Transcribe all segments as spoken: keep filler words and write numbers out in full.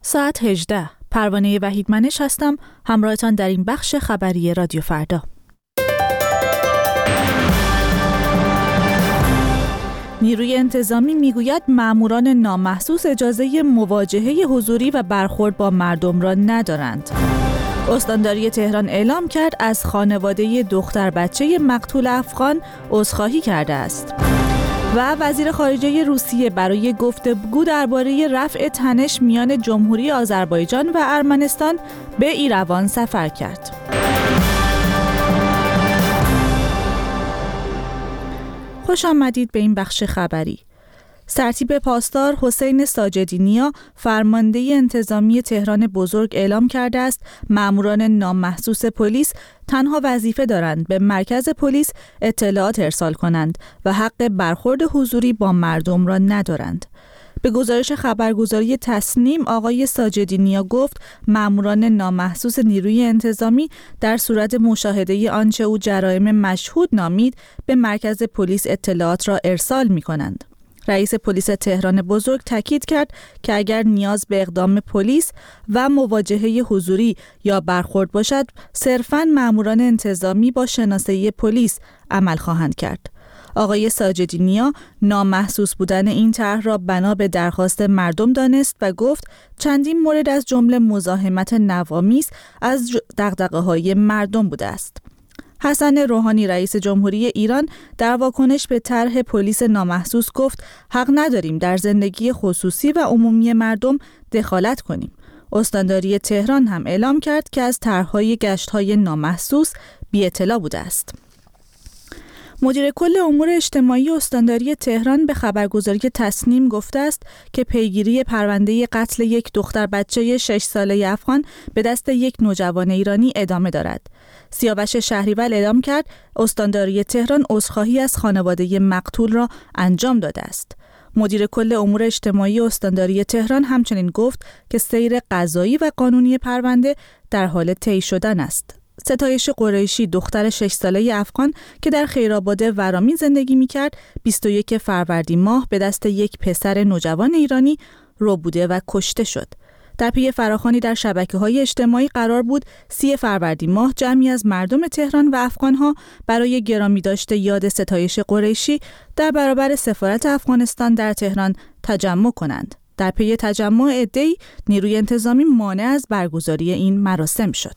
ساعت هجده. پروانه وحیدمنش هستم، همراهتان در این بخش خبری رادیو فردا. نیروی انتظامی میگوید ماموران نامحسوس اجازه مواجهه حضوری و برخورد با مردم را ندارند. استانداری تهران اعلام کرد از خانواده دختر بچه مقتول افغان عذرخواهی کرده است. و وزیر خارجه روسیه برای گفتگو درباره رفع تنش میان جمهوری آذربایجان و ارمنستان به ایروان سفر کرد. خوش آمدید به این بخش خبری. سرتیپ پاسدار حسین ساجدی نیا فرمانده انتظامی تهران بزرگ اعلام کرده است ماموران نامحسوس پلیس تنها وظیفه دارند به مرکز پلیس اطلاعات ارسال کنند و حق برخورد حضوری با مردم را ندارند. به گزارش خبرگزاری تسنیم آقای ساجدی نیا گفت ماموران نامحسوس نیروی انتظامی در صورت مشاهده آنچه او جرایم مشهود نامید به مرکز پلیس اطلاعات را ارسال می کنند. رئیس پلیس تهران بزرگ تاکید کرد که اگر نیاز به اقدام پلیس و مواجهه حضوری یا برخورد باشد، صرفاً ماموران انتظامی با شناسایی پلیس عمل خواهند کرد. آقای ساجدی نیا نامحسوس بودن این طرح را بنا به درخواست مردم دانست و گفت چندین مورد از جمله مزاحمت نوامیس از دغدغه‌های مردم بوده است. حسن روحانی رئیس جمهوری ایران در واکنش به طرح پلیس نامحسوس گفت حق نداریم در زندگی خصوصی و عمومی مردم دخالت کنیم. استانداری تهران هم اعلام کرد که از طرح‌های گشت‌های نامحسوس بی اطلاع بوده است. مدیر کل امور اجتماعی استانداری تهران به خبرگزاری تسنیم گفته است که پیگیری پرونده قتل یک دختر بچه شش ساله افغان به دست یک نوجوان ایرانی ادامه دارد. سیاوش شهریور اعلام کرد استانداری تهران عذرخواهی از خانواده مقتول را انجام داده است. مدیر کل امور اجتماعی استانداری تهران همچنین گفت که سیر قضایی و قانونی پرونده در حال طی شدن است. ستایش قریشی دختر شش ساله افغان که در خیرآباد ورامین زندگی می‌کرد بیست و یک فروردین ماه به دست یک پسر نوجوان ایرانی ربوده و کشته شد. در پی فراخوانی در شبکه‌های اجتماعی قرار بود سی فروردین ماه جمعی از مردم تهران و افغان‌ها برای گرامی داشته یاد ستایش قریشی در برابر سفارت افغانستان در تهران تجمع کنند. در پی تجمع عده‌ای نیروی انتظامی مانع از برگزاری این مراسم شد.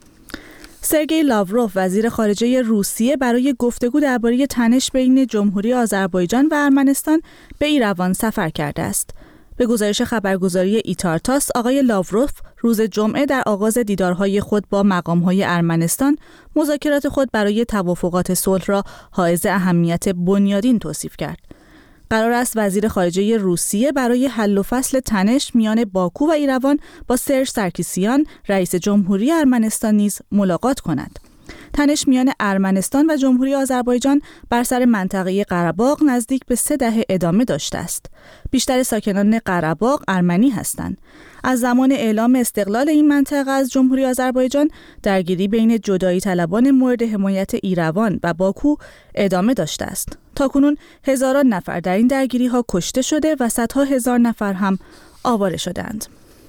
سرگئی لاوروف وزیر خارجه روسیه برای گفتگو درباره تنش بین جمهوری آذربایجان و ارمنستان به ایروان سفر کرده است. به گزارش خبرگزاری ایتارتاس آقای لاوروف روز جمعه در آغاز دیدارهای خود با مقام‌های ارمنستان مذاکرات خود برای توافقات صلح را حائز اهمیت بنیادین توصیف کرد. قرار است وزیر خارجه روسیه برای حل و فصل تنش میان باکو و ایروان با سرژ سرکیسیان رئیس جمهوری ارمنستان نیز ملاقات کند. تنش میان ارمنستان و جمهوری آذربایجان بر سر منطقه قره‌باغ نزدیک به سه دهه ادامه داشته است. بیشتر ساکنان قره‌باغ ارمنی هستند. از زمان اعلام استقلال این منطقه از جمهوری آذربایجان درگیری بین جدایی طلبان مورد حمایت ایروان و باکو ادامه داشته است. تاکنون هزاران نفر در این درگیری‌ها کشته شده و صدها هزار نفر هم آواره شدند.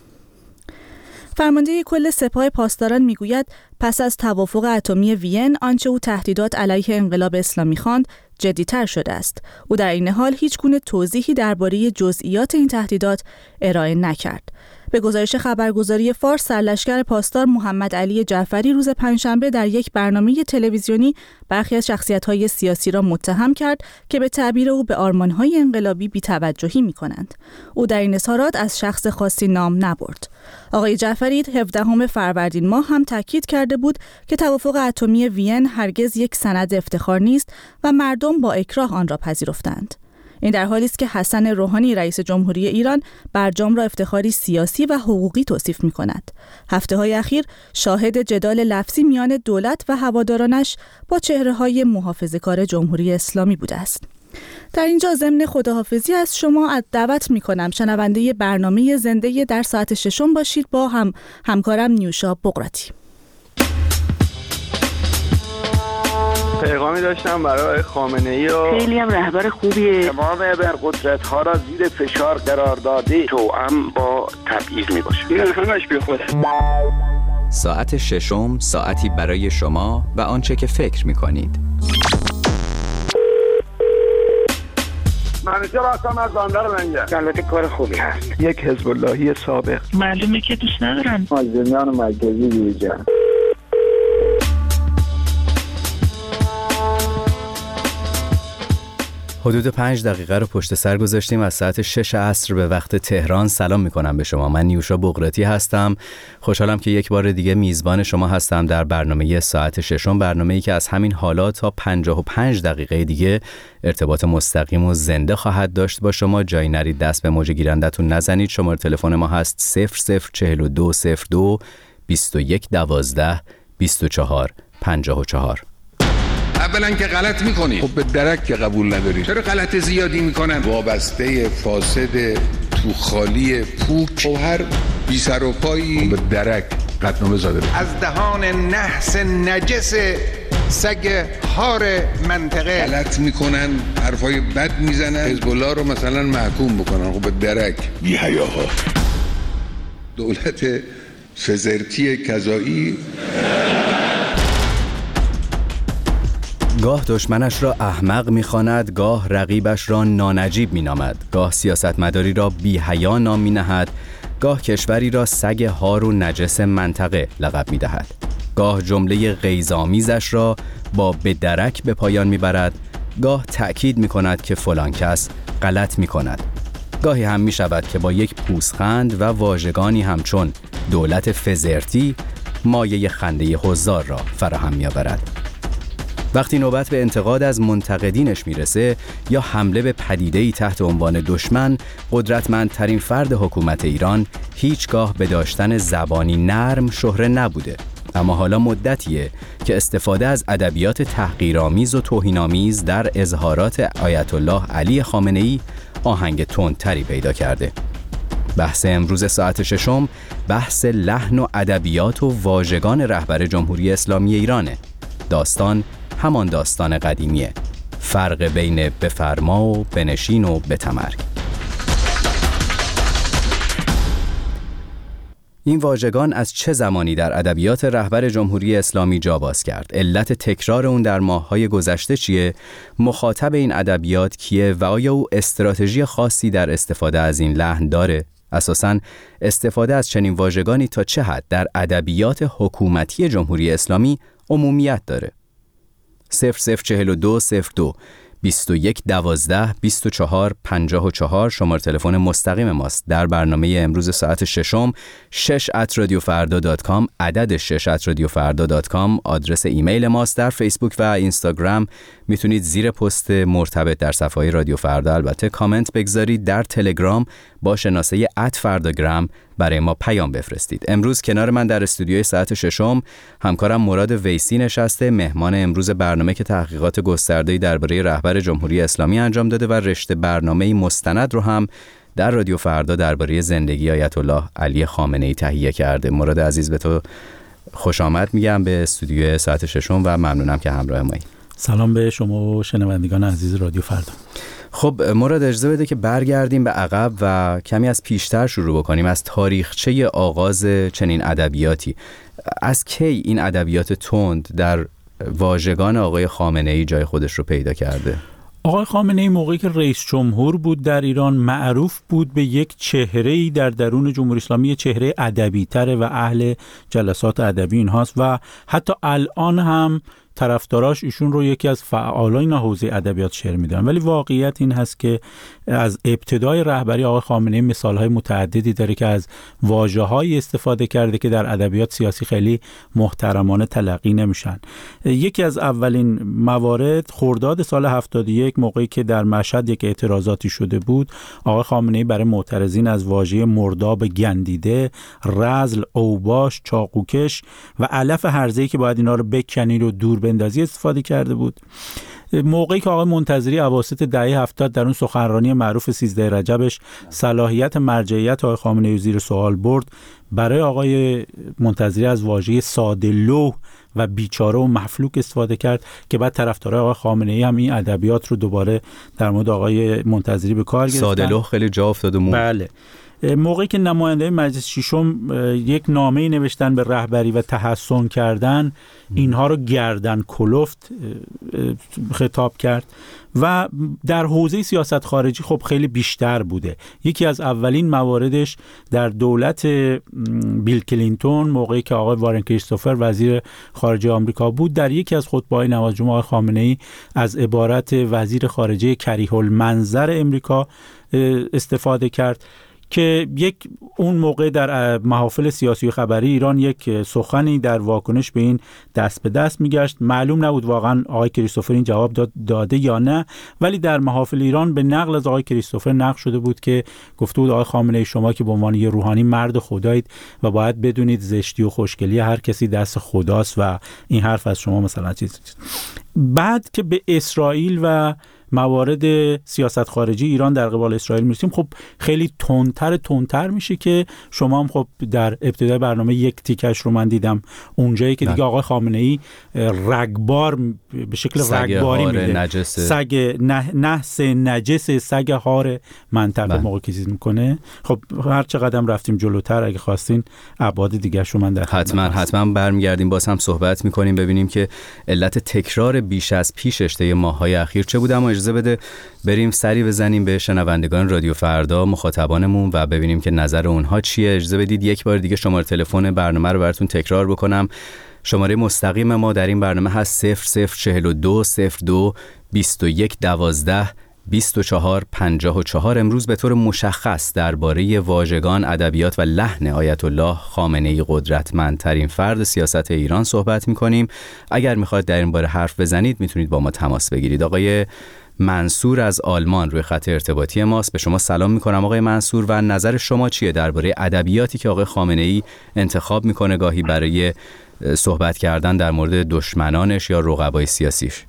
فرمانده کل سپاه پاسداران میگوید پس از توافق اتمی وین آنچه او تهدیدات علیه انقلاب اسلامی خواند جدی‌تر شده است. او در این حال هیچ گونه توضیحی درباره جزئیات این تهدیدات ارائه نکرد. به گزارش خبرگزاری فارس سرلشکر پاسدار محمد علی جعفری روز پنجشنبه در یک برنامه تلویزیونی برخی از شخصیت‌های سیاسی را متهم کرد که به تعبیر او به آرمان‌های انقلابی بی‌توجهی می‌کنند. او در این اظهارات از شخص خاصی نام نبرد. آقای جعفری هفدهم فروردین ماه هم تاکید کرده بود که توافق اتمی وین هرگز یک سند افتخار نیست و مردم با اکراه آن را پذیرفتند. این در حالی است که حسن روحانی رئیس جمهوری ایران برجام را افتخاری سیاسی و حقوقی توصیف می‌کند. هفته‌های اخیر شاهد جدال لفظی میان دولت و هوادارانش با چهره‌های محافظه‌کار جمهوری اسلامی بوده است. در اینجا ضمن خداحافظی از شما دعوت می‌کنم شنونده برنامه زنده در ساعت ششم باشید با هم همکارم نیوشا بقراتی. پیغامی داشتم برای خامنه‌ای و خیلی هم رهبر خوبیه. تمام ابرقدرت‌ها را زیر فشار قرار داده، توأم با تبعیض میباشه. این همش بی خود. ساعت ششم، ساعتی برای شما و آنچه که فکر می‌کنید. منیجر هستم از بندر منجر. البته کار خوبی هست. یک حزب اللهی سابق. معلومه که دوست ندارن. مازندران مرکزی بیرجان. حدود پنج دقیقه رو پشت سر گذاشتیم از ساعت شش عصر به وقت تهران. سلام میکنم به شما. من نیوشا بقراتی هستم. خوشحالم که یک بار دیگه میزبان شما هستم در برنامه ساعت ششم، برنامه‌ای که از همین حالا تا پنجاه و پنج دقیقه دیگه ارتباط مستقیم و زنده خواهد داشت با شما. جایی نرید، دست به موج گیرندتون نزنید. شماره تلفن ما هست صفر صفر چهل و دو صفر دو بیست و یک دوازده بیست و چهار پنجاه و چهار. اولا که غلط میکنی، خب به درک که قبول نداری. چرا غلط زیادی میکنن؟ وابسته فاسد تو خالی پوک و هر بی سر و پایی به درک قطعنامه زاده. از دهان نحس نجس سگ هار منطقه غلط میکنن، حرفای بد میزنن، حزب الله رو مثلا محکوم بکنن. خب به درک بی حیاها. دولت فزرتی کذایی گاه دشمنش را احمق می‌خواند، گاه رقیبش را نانجیب می‌نامد، گاه سیاستمداری را بی‌حیا نام می‌نهد، گاه کشوری را سگ هار و نجس منطقه لقب می‌دهد، گاه جمله غیظ‌آمیزش را با به درک به پایان می‌برد، گاه تأکید می‌کند که فلان کس غلط می‌کند. گاهی هم می‌شود که با یک پوزخند و واژگانی همچون دولت فزرتی مایه خنده حضار را فراهم می‌آورد. وقتی نوبت به انتقاد از منتقدینش میرسه یا حمله به پدیده‌ای تحت عنوان دشمن، قدرتمندترین فرد حکومت ایران هیچگاه به داشتن زبانی نرم شهره نبوده. اما حالا مدتیه که استفاده از ادبیات تحقیرآمیز و توهین‌آمیز در اظهارات آیت الله علی خامنه‌ای آهنگ تندتری پیدا کرده. بحث امروز ساعت ششم بحث لحن و ادبیات و واژگان رهبر جمهوری اسلامی ایرانه. داستان همان داستان قدیمیه، فرق بین بفرما و بنشین و بتمرگ. این واژگان از چه زمانی در ادبیات رهبر جمهوری اسلامی جا باز کرد؟ علت تکرار اون در ماه‌های گذشته چیه؟ مخاطب این ادبیات کیه و آیا او استراتژی خاصی در استفاده از این لحن داره؟ اساساً استفاده از چنین واژگانی تا چه حد در ادبیات حکومتی جمهوری اسلامی عمومیت داره؟ صفر صفر چهل و دو صفر دو بیست و یک دوازده بیست و چهار پنجاه و چهار شماره تلفن مستقیم ماست در برنامه امروز ساعت ششم. شش ات رادیو فردا دات کام، عدد شش ات رادیو فردا دات کام آدرس ایمیل ماست. در فیسبوک و اینستاگرام میتونید زیر پست مرتبط در صفحه رادیو فردا البته کامنت بگذارید. در تلگرام با شناسه ات فرداگرام برای ما پیام بفرستید. امروز کنار من در استودیوی ساعت ششم همکارم مراد ویسی نشسته، مهمان امروز برنامه که تحقیقات گسترده‌ای درباره رهبر جمهوری اسلامی انجام داده و رشته برنامه‌ای مستند رو هم در رادیو فردا درباره زندگی آیت الله علی خامنه‌ای تهیه کرده. مراد عزیز، به تو خوش آمد میگم به استودیوی ساعت ششم و ممنونم که همراه مایی. سلام به شما و شنوندگان عزیز رادیو فردا. خب مراد، اجازه بده که برگردیم به عقب و کمی از پیشتر شروع بکنیم، از تاریخچه آغاز چنین ادبیاتی. از کی این ادبیات تند در واژگان آقای خامنه‌ای جای خودش رو پیدا کرده؟ آقای خامنه‌ای موقعی که رئیس جمهور بود در ایران معروف بود به یک چهره‌ای در درون جمهوری اسلامی، چهره ادبی‌تره و اهل جلسات ادبی اینهاست و حتی الان هم طرفداراش ایشون رو یکی از فعالان حوزه ادبیات شعر میدونن. ولی واقعیت این هست که از ابتدای رهبری آقای خامنه‌ای مثال‌های متعددی داره که از واژه‌هایی استفاده کرده که در ادبیات سیاسی خیلی محترمانه تلقی نمیشن. یکی از اولین موارد خرداد سال هفتاد و یک موقعی که در مشهد یک اعتراضاتی شده بود، آقای خامنه‌ای برای معترضین از واژه مرداب گندیده، رذل، اوباش، چاقوکش و علف هرزه‌ای که باید اینا رو بکنید و دور بندازی استفاده کرده بود. موقعی که آقای منتظری اواسط دهه هفتاد در اون سخنرانی معروف سیزده رجبش صلاحیت مرجعیت آقای خامنه‌ای زیر سوال برد، برای آقای منتظری از واژه ساده‌لوح و بیچاره و مفلوک استفاده کرد که بعد طرفدارای آقای خامنه‌ای هم این ادبیات رو دوباره در مورد آقای منتظری به کار گرفتن. ساده‌لوح خیلی جا افتاد و مون. بله. موقعی که نماینده مجلس ششم یک نامه‌ای نوشتن به رهبری و تحسن کردن، اینها رو گردن کلفت خطاب کرد و در حوزه سیاست خارجی خب خیلی بیشتر بوده. یکی از اولین مواردش در دولت بیل کلینتون، موقعی که آقای وارن کریستوفر وزیر خارجه آمریکا بود، در یکی از خطبه‌های نماز جمعه آقای خامنه‌ای از عبارت وزیر خارجه کریه المنظر امریکا استفاده کرد که یک اون موقع در محافل سیاسی و خبری ایران یک سخنی در واکنش به این دست به دست میگشت. معلوم نبود واقعا آقای کریستوفر این جواب داد داده یا نه، ولی در محافل ایران به نقل از آقای کریستوفر نقل شده بود که گفته بود آقای خامنه‌ای شما که به عنوان یه روحانی مرد خدایید و باید بدونید زشتی و خوشگلی هر کسی دست خداست و این حرف از شما مثلا چیز. بعد که به اسرائیل و موارد سیاست خارجی ایران در قبال اسرائیل میرسیم، خب خیلی تندتر تندتر میشه که شما هم خب در ابتدای برنامه یک تیکش رو من دیدم اونجایی که دیگه آقای خامنه‌ای رگبار به شکل رگباری میده، سگ نحس نجس سگ هار منطقه موقع که چیز میکنه. خب هر چقدر رفتیم جلوتر اگه خواستین ابعاد دیگه شو من در حتما حتما برمیگردیم باز هم صحبت میکنیم ببینیم که علت تکرار بیش از پیشش طی ماه‌های اخیر چه بوده. اما اجازه بده بریم سری بزنیم به شنوندگان رادیو فردا، مخاطبانمون، و ببینیم که نظر اونها چیه. اجازه بدید یک بار دیگه شماره تلفن برنامه رو براتون تکرار بکنم. شماره مستقیم ما در این برنامه هست صفر صفر چهل و دو صفر دو بیست و یک دوازده بیست و چهار پنجاه و چهار. امروز به طور مشخص درباره واژگان، ادبیات و لحن آیت الله خامنه‌ای قدرتمندترین فرد سیاست ایران صحبت می‌کنیم. اگر می‌خواید در این باره حرف بزنید میتونید با ما تماس بگیرید. آقای منصور از آلمان روی خط ارتباطی ماست. به شما سلام می‌کنم آقای منصور، و نظر شما چیه درباره ادبیاتی که آقای خامنه‌ای انتخاب می‌کنه گاهی برای صحبت کردن در مورد دشمنانش یا رقبای سیاسیش؟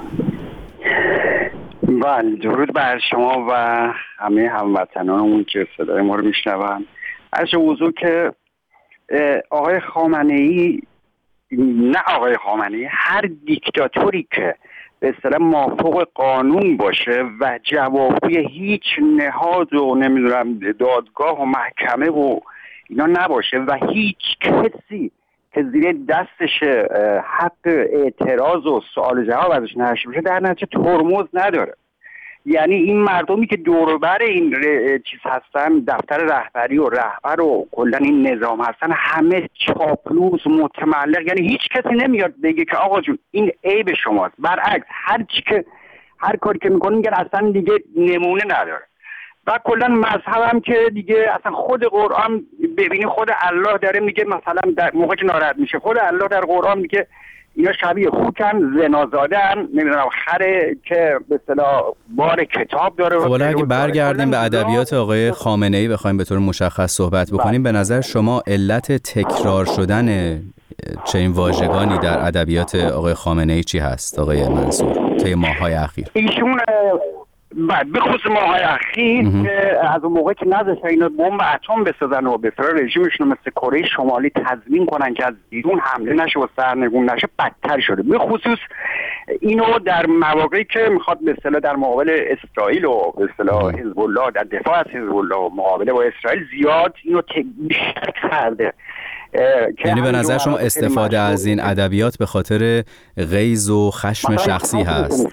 بله، درود بر شما و همه هموطنانمون که صدای ما رو میشنون. عرض حضور که آقای خامنه‌ای، نه آقای خامنه‌ای، هر دیکتاتوری که به اصطلاح مافوق قانون باشه و جوابگوی هیچ نهاد و نمیدونم دادگاه و محکمه و اینا نباشه و هیچ کسی که زیر دستش حق اعتراض و سوال جواب ازش نشه بشه، در نتیجه ترمز نداره. یعنی این مردمی که دور و بر این چیز هستن، دفتر رهبری و رهبر و کلا این نظام هستن، همه چاپلوس متملق، یعنی هیچ کسی نمیاد بگه که آقا جون این عیب شماست. برعکس هر چی که هر کاری که میکنه میگن اصلا دیگه نمونه نداره. و کلا مذهب هم که دیگه اصلا خود قرآن، ببینی خود الله داره میگه، مثلا در موقع که ناراحت میشه خود الله در قرآن میگه اینا شبیه خوکن، زنازاده‌ن، نمیدونم خره که به اصطلاح بار کتاب داره. حالا اگه برگردیم به ادبیات آقای خامنه‌ای بخوایم به طور مشخص صحبت بکنیم، به نظر شما علت تکرار شدن چنین واژگانی در ادبیات آقای خامنه‌ای چی هست آقای منصور طی ماه‌های اخیر؟ ایشون بعد به خصوص ماه‌های اخیر که از اون موقع که نذاشتن اینا بمب اتم بسازن و به اصطلاح رژیمشون مثل کره شمالی تضمین کنن که از بیرون حمله نشه و سرنگون نشه، بدتر شده. به خصوص اینو در مواقعی که میخواد به اصطلاح در مقابل اسرائیل و به اصطلاح حزب الله، در دفاع از حزب الله و مقابله با اسرائیل زیاد اینو بیشتر کرده. یعنی به نظر شما استفاده از این ادبیات به خاطر غیظ و خشم شخصی هست؟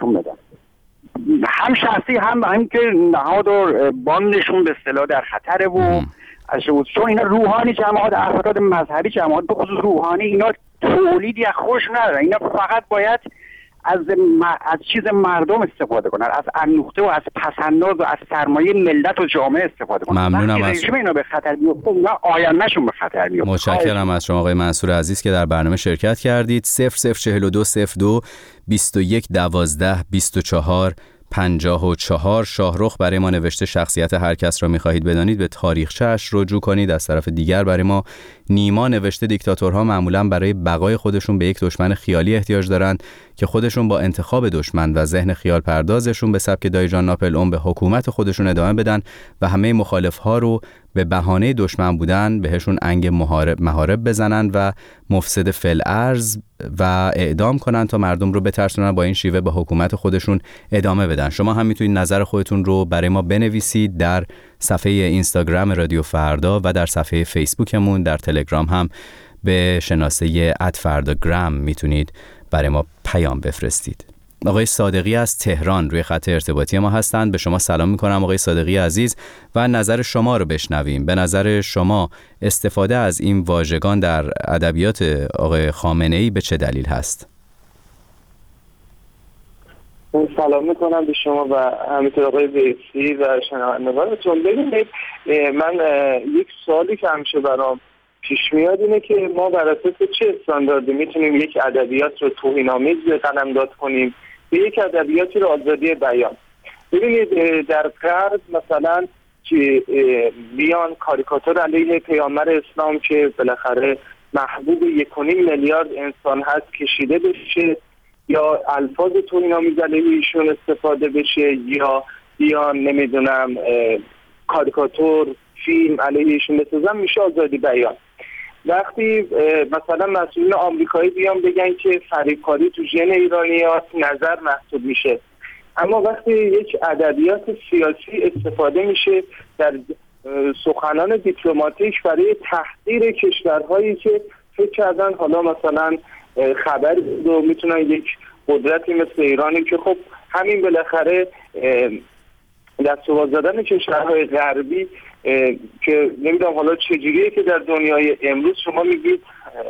هم شخصی هم هم که نهاد و باندشون به اصطلاح در خطره و چون اینا روحانی جماعت، افراد مذهبی جماعت به خصوص روحانی، اینا تولیدی از خوش ندارن. اینا فقط باید از از چیز مردم استفاده کنن، از انوخته و از پسنداز و از سرمایه ملت و جامعه استفاده کنن. ممنونم از شما. اینا به خطر میفته، اینا آیندهشون به خطر میفته. متشکرم از شما آقای منصور عزیز که در برنامه شرکت کردید. صفر صفر چهل و دو صفر دو بیست و یک دوازده بیست و چهار پنجاه و چهار. شاهرخ برای ما نوشته شخصیت هر کس را می‌خواهید بدانید به تاریخچه‌اش رجوع کنید. از طرف دیگر برای ما نیما نوشته دیکتاتورها معمولاً برای بقای خودشون به یک دشمن خیالی احتیاج دارند که خودشون با انتخاب دشمن و ذهن خیال پردازشون به سبک دایجان ناپل اون به حکومت خودشون ادامه بدن و همه مخالف‌ها رو به بهانه دشمن بودن بهشون انگ محارب محارب بزنن و مفسد فی‌الارض و اعدام کنن تا مردم رو بترسونن، با این شیوه به حکومت خودشون ادامه بدن. شما هم میتونید نظر خودتون رو برای ما بنویسید در صفحه اینستاگرام رادیو فردا و در صفحه فیسبوکمون. در تلگرام هم به شناسه ات فرداگرام میتونید برای ما پیام بفرستید. آقای صادقی از تهران روی خط ارتباطی ما هستند. به شما سلام میکنم آقای صادقی عزیز و نظر شما رو بشنویم. به نظر شما استفاده از این واژگان در ادبیات آقای خامنه‌ای به چه دلیل هست؟ سلام میکنم به شما و همینطور آقای ویسی و شنوندگانتون. ببینید، من یک سوالی که همیشه برام پیش میاد اینه که ما بر اساس چه استانداردی میتونیم یک ادبیات رو توهین‌آمیز قلمداد کنیم به یک ادبیاتی رو آزادی بیان. ببینید، در غرب مثلا که بیان کاریکاتور علیه پیامبر اسلام که بالاخره محبوب یک و نیم میلیارد انسان هست کشیده بشه، یا الفاظ توهین‌آمیز علیه ایشون استفاده بشه، یا بیان نمیدونم کاریکاتور فیلم علیه ایشون بسازن، میشه آزادی بیان. وقتی مثلا مسئولین آمریکایی بیان بگن که فریبکاری تو ژن ایرانیات نظر محسوب میشه، اما وقتی یک ادبیات سیاسی استفاده میشه در سخنان دیپلماتیک برای تحقیر کشورهایی که فکر کردن حالا مثلا خبر رو میتونن یک قدرتی مثل ایرانی که خب همین بالاخره دست و باز زدن کشورهای غربی که نمیدونم حالا چجوریه که در دنیای امروز شما میگید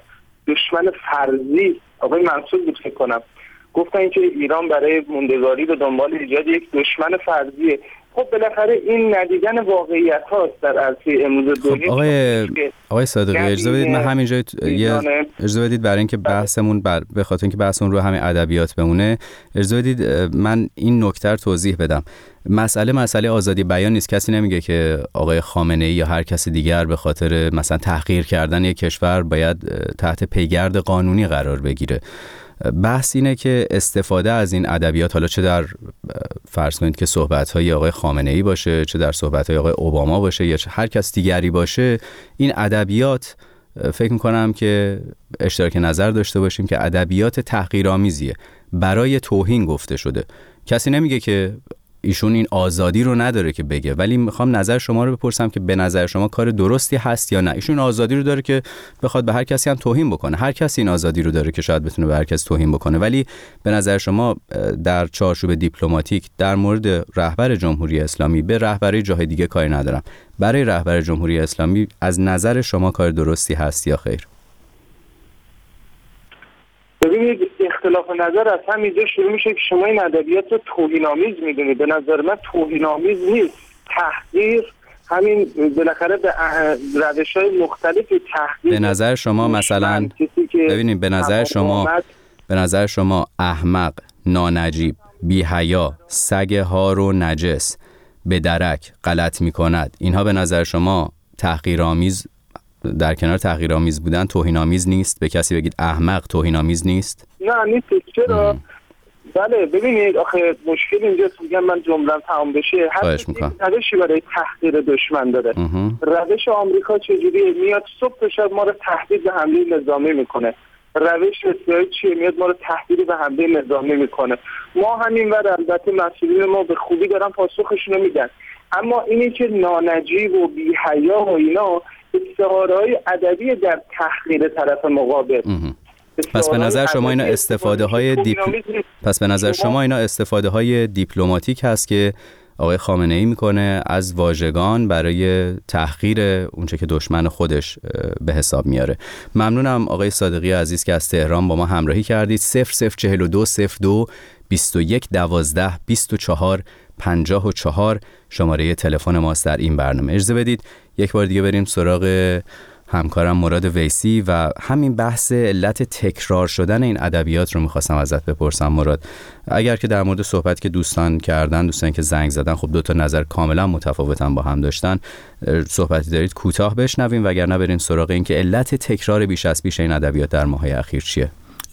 دشمن فرضی، آقای منصور بود فکر کنم گفتن که ایران برای موندگاری به دنبال ایجاد یک دشمن فرضیه. خب بالاخره این ندیدن واقعیت هاست در عرصه امروز دنیا. خب آقای آقای صادقی اجازه بدید من همینجا یه اجازه بدید برای اینکه بحثمون بر... به خاطر اینکه بحثمون رو همین ادبیات بمونه، اجازه بدید من این نکته رو توضیح بدم. مسئله مسئله آزادی بیان نیست. کسی نمیگه که آقای خامنه‌ای یا هر کس دیگر به خاطر مثلا تحقیر کردن یک کشور باید تحت پیگرد قانونی قرار بگیره. بحث اینه که استفاده از این ادبیات، حالا چه در فرض کنید که صحبت‌های آقای خامنه‌ای باشه، چه در صحبت‌های آقای اوباما باشه، یا چه هر کس دیگری باشه، این ادبیات فکر می‌کنم که اشتراک نظر داشته باشیم که ادبیات تحقیرآمیزیه، برای توهین گفته شده. کسی نمیگه که ایشون این آزادی رو نداره که بگه، ولی میخوام نظر شما رو بپرسم که به نظر شما کار درستی هست یا نه. ایشون آزادی رو داره که بخواد به هر کسی هم توهین بکنه، هر کسی این آزادی رو داره که شاید بتونه به هر کس توهین بکنه، ولی به نظر شما در چارچوب دیپلماتیک در مورد رهبر جمهوری اسلامی، به رهبری جای دیگه کاری ندارم، برای رهبر جمهوری اسلامی از نظر شما کار درستی هست یا خیر؟ ببینید، اختلاف نظر از همینجا شروع میشه که شما این ادبیات رو توهین‌آمیز میدونید. به نظر من توهین‌آمیز نیست. تحقیر همین بالاخره به روش‌های مختلفی تحقیر. به نظر شما مثلا ببینید، به نظر شما به نظر شما احمق، نانجیب، بی‌حیا، سگ هار و نجس، به درک، غلط میکند، اینها به نظر شما تحقیرآمیز در کنار تحقیرآمیز بودن توهین‌آمیز نیست؟ به کسی بگید احمق توهین‌آمیز نیست؟ نه نیست. چرا؟ بله ببینید، آخه مشکل اینجاست، میگم من جمله‌ام تمام بشه، هر کسی روشی برای تحقیر دشمن داره. روش آمریکا چجوریه؟ میاد صبح تا شب ما رو تهدید به حمله نظامی میکنه. روش اسرائیل چیه؟ میاد ما رو تهدید به حمله نظامی میکنه. ما همینور البته مسئولین ما به خوبی دارن پاسخشون رو میدن، اما اینی که نانجیب و بی‌حیا و اینا استعاره‌های ادبی در تحقیر طرف مقابل. پس به نظر شما اینا استفاده های دیپ... پس به نظر شما اینا استفاده های دیپلماتیک هست که آقای خامنه‌ای میکنه از واژگان برای تحقیر اونچه که دشمن خودش به حساب میاره. ممنونم آقای صادقی عزیز که از تهران با ما همراهی کردید. صفر صفر چهل و دو صفر دو بیست و یک دوازده بیست و چهار پنجاه و چهار شماره تلفن ماست در این برنامه. اجازه بدید یک بار دیگه بریم سراغ همکارم مراد ویسی و همین بحث علت تکرار شدن این ادبیات رو می‌خواستم ازت بپرسم مراد. اگر که در مورد صحبت که دوستان کردن، دوستان که زنگ زدن، خب دو تا نظر کاملا متفاوتن با هم داشتن، صحبتی دارید کوتاه بشنویم وگرنه بریم سراغ این که علت تکرار بیش از پیش این ادبیات در ماه‌های اخیر چیه؟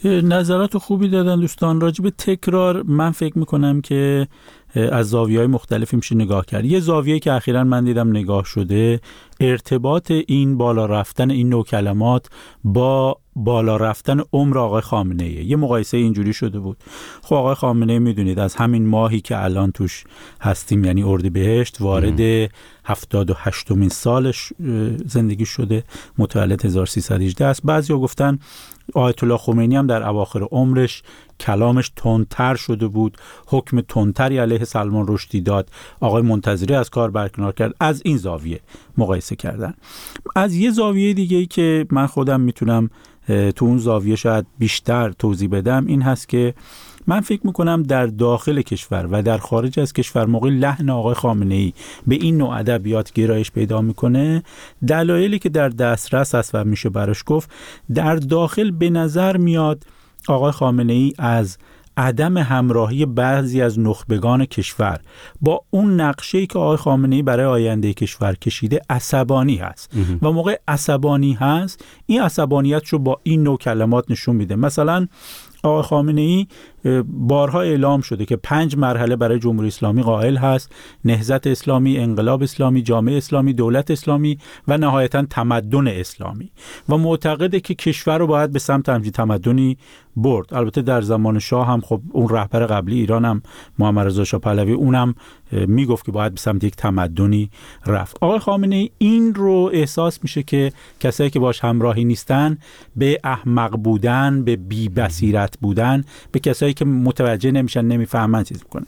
نظرات خوبی دادن دوستان. راجع به تکرار من فکر میکنم که از زاویه‌های مختلفی میشه نگاه کرد. یه زاویه‌ای که اخیراً من دیدم نگاه شده، ارتباط این بالا رفتن این نوع کلمات با بالا رفتن عمر آقای خامنه‌ای. یه مقایسه اینجوری شده بود. خب آقای خامنه‌ای میدونید از همین ماهی که الان توش هستیم، یعنی اردیبهشت، وارد هفتاد و هشتمین سالش زندگی شده، متولد هزار و سیصد و هجده است. بعضیا گفتن آیت الله خمینی هم در اواخر عمرش کلامش تندتر شده بود، حکم تندتری علیه سلمان رشدی داد، آقای منتظری از کار برکنار کرد. از این زاویه مقایسه کردن. از یه زاویه دیگه ای که من خودم میتونم تو اون زاویه شاید بیشتر توضیح بدم این هست که من فکر میکنم در داخل کشور و در خارج از کشور موقع لحن آقای خامنه‌ای به این نوع ادبیات گرایش پیدا میکنه، دلایلی که در دسترس هست و میشه براش گفت، در داخل به نظر میاد آقای خامنه‌ای از عدم همراهی بعضی از نخبگان کشور با اون نقشه‌ای که آقای خامنه‌ای برای آینده کشور کشیده عصبانی هست و موقع عصبانی هست این عصبانیت رو با این نوع کلمات نشون میده. مثلا آقای خامنه‌ای بارها اعلام شده که پنج مرحله برای جمهوری اسلامی قائل هست: نهضت اسلامی، انقلاب اسلامی، جامعه اسلامی، دولت اسلامی و نهایتاً تمدن اسلامی، و معتقده که کشور رو باید به سمت همچین تمدنی برد. البته در زمان شاه هم خب اون رهبر قبلی ایران هم محمد رضا شاه پهلوی اونم میگفت که باید به سمت یک تمدنی رفت. آقای خامنه‌ای این رو احساس میشه که کسایی که باش همراهی نیستن به احمق بودن، به بی بصیرت بودن، به کسایی که متوجه نمیشن، نمیفهمن چیز میکنه.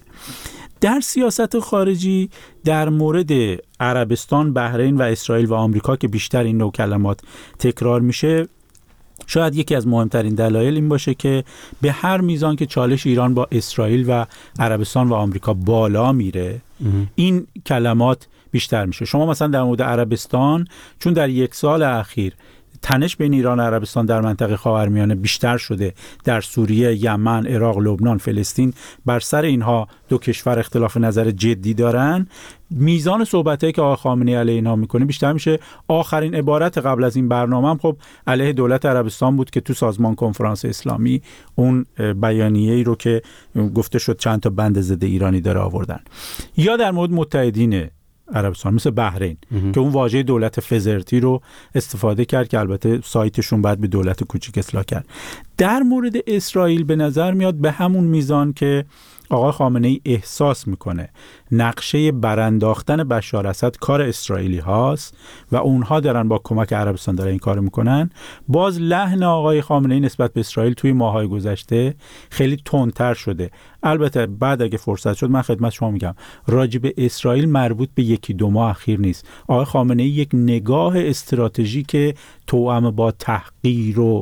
در سیاست خارجی در مورد عربستان، بحرین و اسرائیل و آمریکا که بیشتر این نوع کلمات تکرار میشه، شاید یکی از مهمترین دلایل این باشه که به هر میزان که چالش ایران با اسرائیل و عربستان و آمریکا بالا میره این کلمات بیشتر میشه. شما مثلا در مورد عربستان، چون در یک سال اخیر تنش بین ایران و عربستان در منطقه خاورمیانه بیشتر شده، در سوریه، یمن، عراق، لبنان، فلسطین، بر سر اینها دو کشور اختلاف نظر جدی دارن، میزان صحبتایی که آقای خامنه‌ای علیه اینها میکنه بیشتر میشه. آخرین عبارت قبل از این برنامه هم خب علیه دولت عربستان بود که تو سازمان کنفرانس اسلامی اون بیانیه‌ای رو که گفته شد چند تا بند ضد ایرانی داره آوردن. یا در مورد متحدین عربستان مثل بحرین که اون واژه دولت فزرتی رو استفاده کرد که البته سایتشون بعد به دولت کوچیک اصلاح کرد. در مورد اسرائیل به نظر میاد به همون میزان که آقای خامنه‌ای احساس میکنه نقشه برانداختن بشار اسد کار اسرائیلی هاست و اونها دارن با کمک عربستان دارن این کار میکنن، باز لحن آقای خامنه‌ای نسبت به اسرائیل توی ماهای گذشته خیلی تندتر شده. البته بعد اگه فرصت شد من خدمت شما میگم راجع به اسرائیل مربوط به یکی دو ماه اخیر نیست. آقای خامنه‌ای یک نگاه استراتژیک توأم با تحقیر و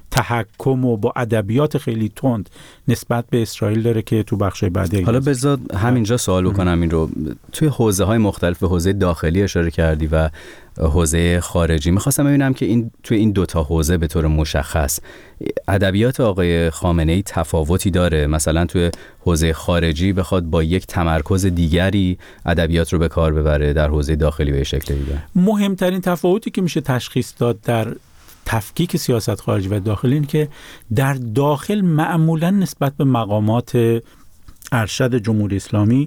تحکم و با ادبیات خیلی تند نسبت به اسرائیل داره که تو بخشای بعدی. حالا بذار همینجا سوال بکنم این رو. توی حوزه‌های مختلف، به حوزه داخلی اشاره کردی و حوزه خارجی، می‌خواستم ببینم که این توی این دوتا حوزه به طور مشخص ادبیات آقای خامنه‌ای تفاوتی داره؟ مثلا توی حوزه خارجی بخواد با یک تمرکز دیگری ادبیات رو به کار ببره، در حوزه داخلی به شکل دیگه؟ مهمترین تفاوتی که میشه تشخیص داد در تفکیک سیاست خارجی و داخلی این که در داخل معمولاً نسبت به مقامات ارشد جمهوری اسلامی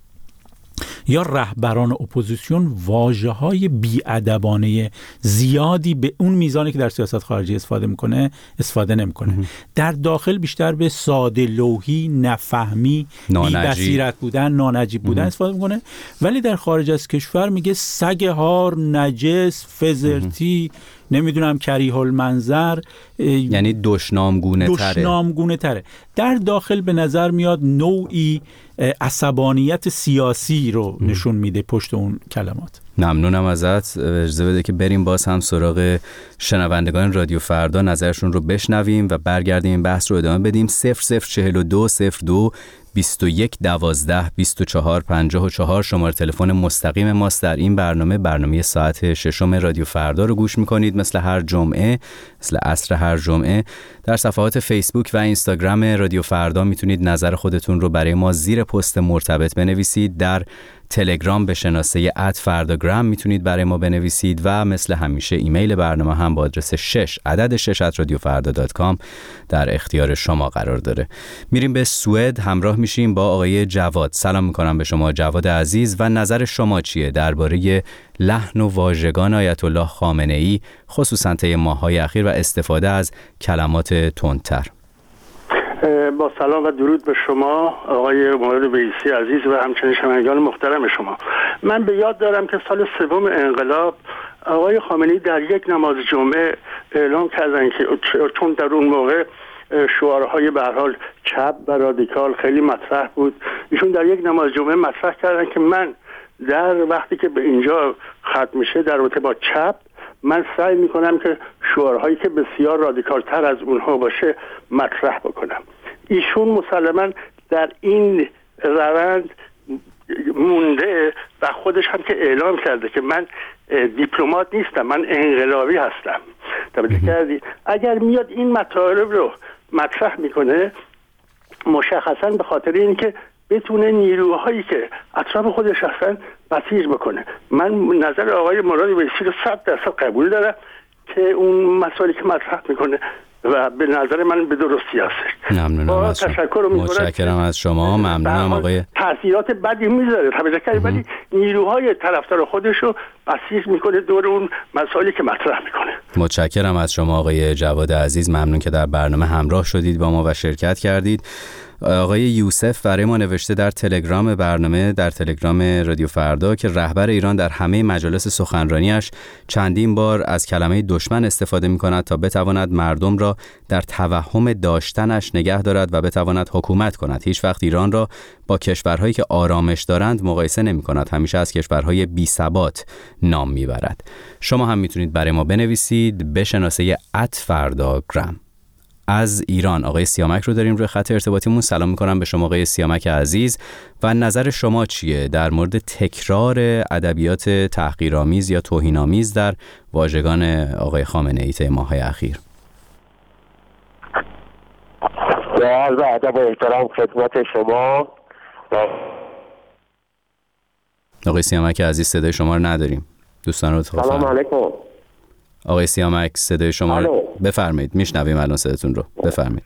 یا رهبران اپوزیسیون واژه‌های بی‌ادبانه زیادی به اون میزانی که در سیاست خارجی استفاده میکنه استفاده نمیکنه. در داخل بیشتر به ساده لوحی، نفهمی، بی‌بصیرت بودن، نانجیب بودن استفاده میکنه، ولی در خارج از کشور میگه سگ هار، نجس، فزرتی، نمیدونم کریه المنظر، یعنی دشنامگونه تره. دشنامگونه تره. در داخل به نظر میاد نوعی عصبانیت سیاسی رو نشون میده پشت اون کلمات. ممنونم ازت. اجازه بده که بریم باز هم سراغ شنوندگان رادیو فردا، نظرشون رو بشنویم و برگردیم این بحث رو ادامه بدیم. صفر صفر چهل و دو صفر دو بیست و یک دوازده بیست و چهار پنجاه و چهار شماره تلفن مستقیم ماست. در این برنامه برنامه ساعت ششم رادیو فردا رو گوش میکنید. مثل هر جمعه، مثل عصر هر جمعه، در صفحات فیسبوک و اینستاگرام رادیو فردا میتونید نظر خودتون رو برای ما زیر پست مرتبط بنویسید. در تلگرام به شناسه ات فرداگرام میتونید برای ما بنویسید و مثل همیشه ایمیل برنامه هم با آدرس شش عدد شش ات رادیو فردا دات کام در اختیار شما قرار داره. میریم به سوئد، همراه میشیم با آقای جواد. سلام میکنم به شما جواد عزیز و نظر شما چیه درباره لحن و واژگان آیت الله خامنه ای خصوصا طی ماه‌های اخیر و استفاده از کلمات تندتر؟ با سلام و درود به شما آقای مراد ویسی عزیز و همچنین شنوندگان محترم شما. من به یاد دارم که سال سوم انقلاب آقای خامنه‌ای در یک نماز جمعه اعلام کردن که چون در اون موقع شعارهای به هر حال چپ و رادیکال خیلی مطرح بود، ایشون در یک نماز جمعه مطرح کردن که من در وقتی که به اینجا ختم میشه در رابطه با چپ من سعی میکنم که شعارهایی که بسیار رادیکال تر از اونها باشه مطرح بکنم. ایشون مسلماً در این روند مونده و خودش هم که اعلام کرده که من دیپلمات نیستم، من انقلابی هستم. توجه کردی؟ اگر میاد این مطالب رو مطرح میکنه مشخصاً به خاطر اینکه بتونه نیروهایی که اطراف خودش هستن بسیج بکنه. من نظر آقای مراد ویسی رو صد درصد قبول دارم که اون مسائلی که مطرح میکنه و به نظر من به درستی هستش. ممنونم از شما. تشکر متشکرم از شما. ممنونم آقای. تاثیرات بدی میذاره توجه کردید، ولی نیروهای طرفدار خودش رو بسیج میکنه دور اون مسائلی که مطرح میکنه. متشکرم از شما آقای جواد عزیز. ممنون که در برنامه همراه شدید با ما و شرکت کردید. آقای یوسف برای ما نوشته در تلگرام برنامه، در تلگرام رادیو فردا، که رهبر ایران در همه مجالس سخنرانیش چندین بار از کلمه دشمن استفاده می‌کند تا بتواند مردم را در توهم داشتنش نگه دارد و بتواند حکومت کند. هیچ وقت ایران را با کشورهایی که آرامش دارند مقایسه نمی‌کند. همیشه از کشورهای بی‌ثبات نام میبرد. شما هم میتونید برای ما بنویسید به شناسه ات فرداگرام. از ایران آقای سیامک رو داریم روی خط ارتباطیمون. سلام میکنم به شما آقای سیامک عزیز و نظر شما چیه در مورد تکرار ادبیات تحقیرآمیز یا توهین‌آمیز در واژگان آقای خامنه ای طی ماه‌های اخیر؟ با عرض ادب و احترام خدمت شما. آقای سیامک عزیز صدای شما رو نداریم. دوستان رو اتفاقا سلام علیکم. آقای سیامک صدای شما رو بفرمایید. میشنویم الان صداتون رو. بفرمایید.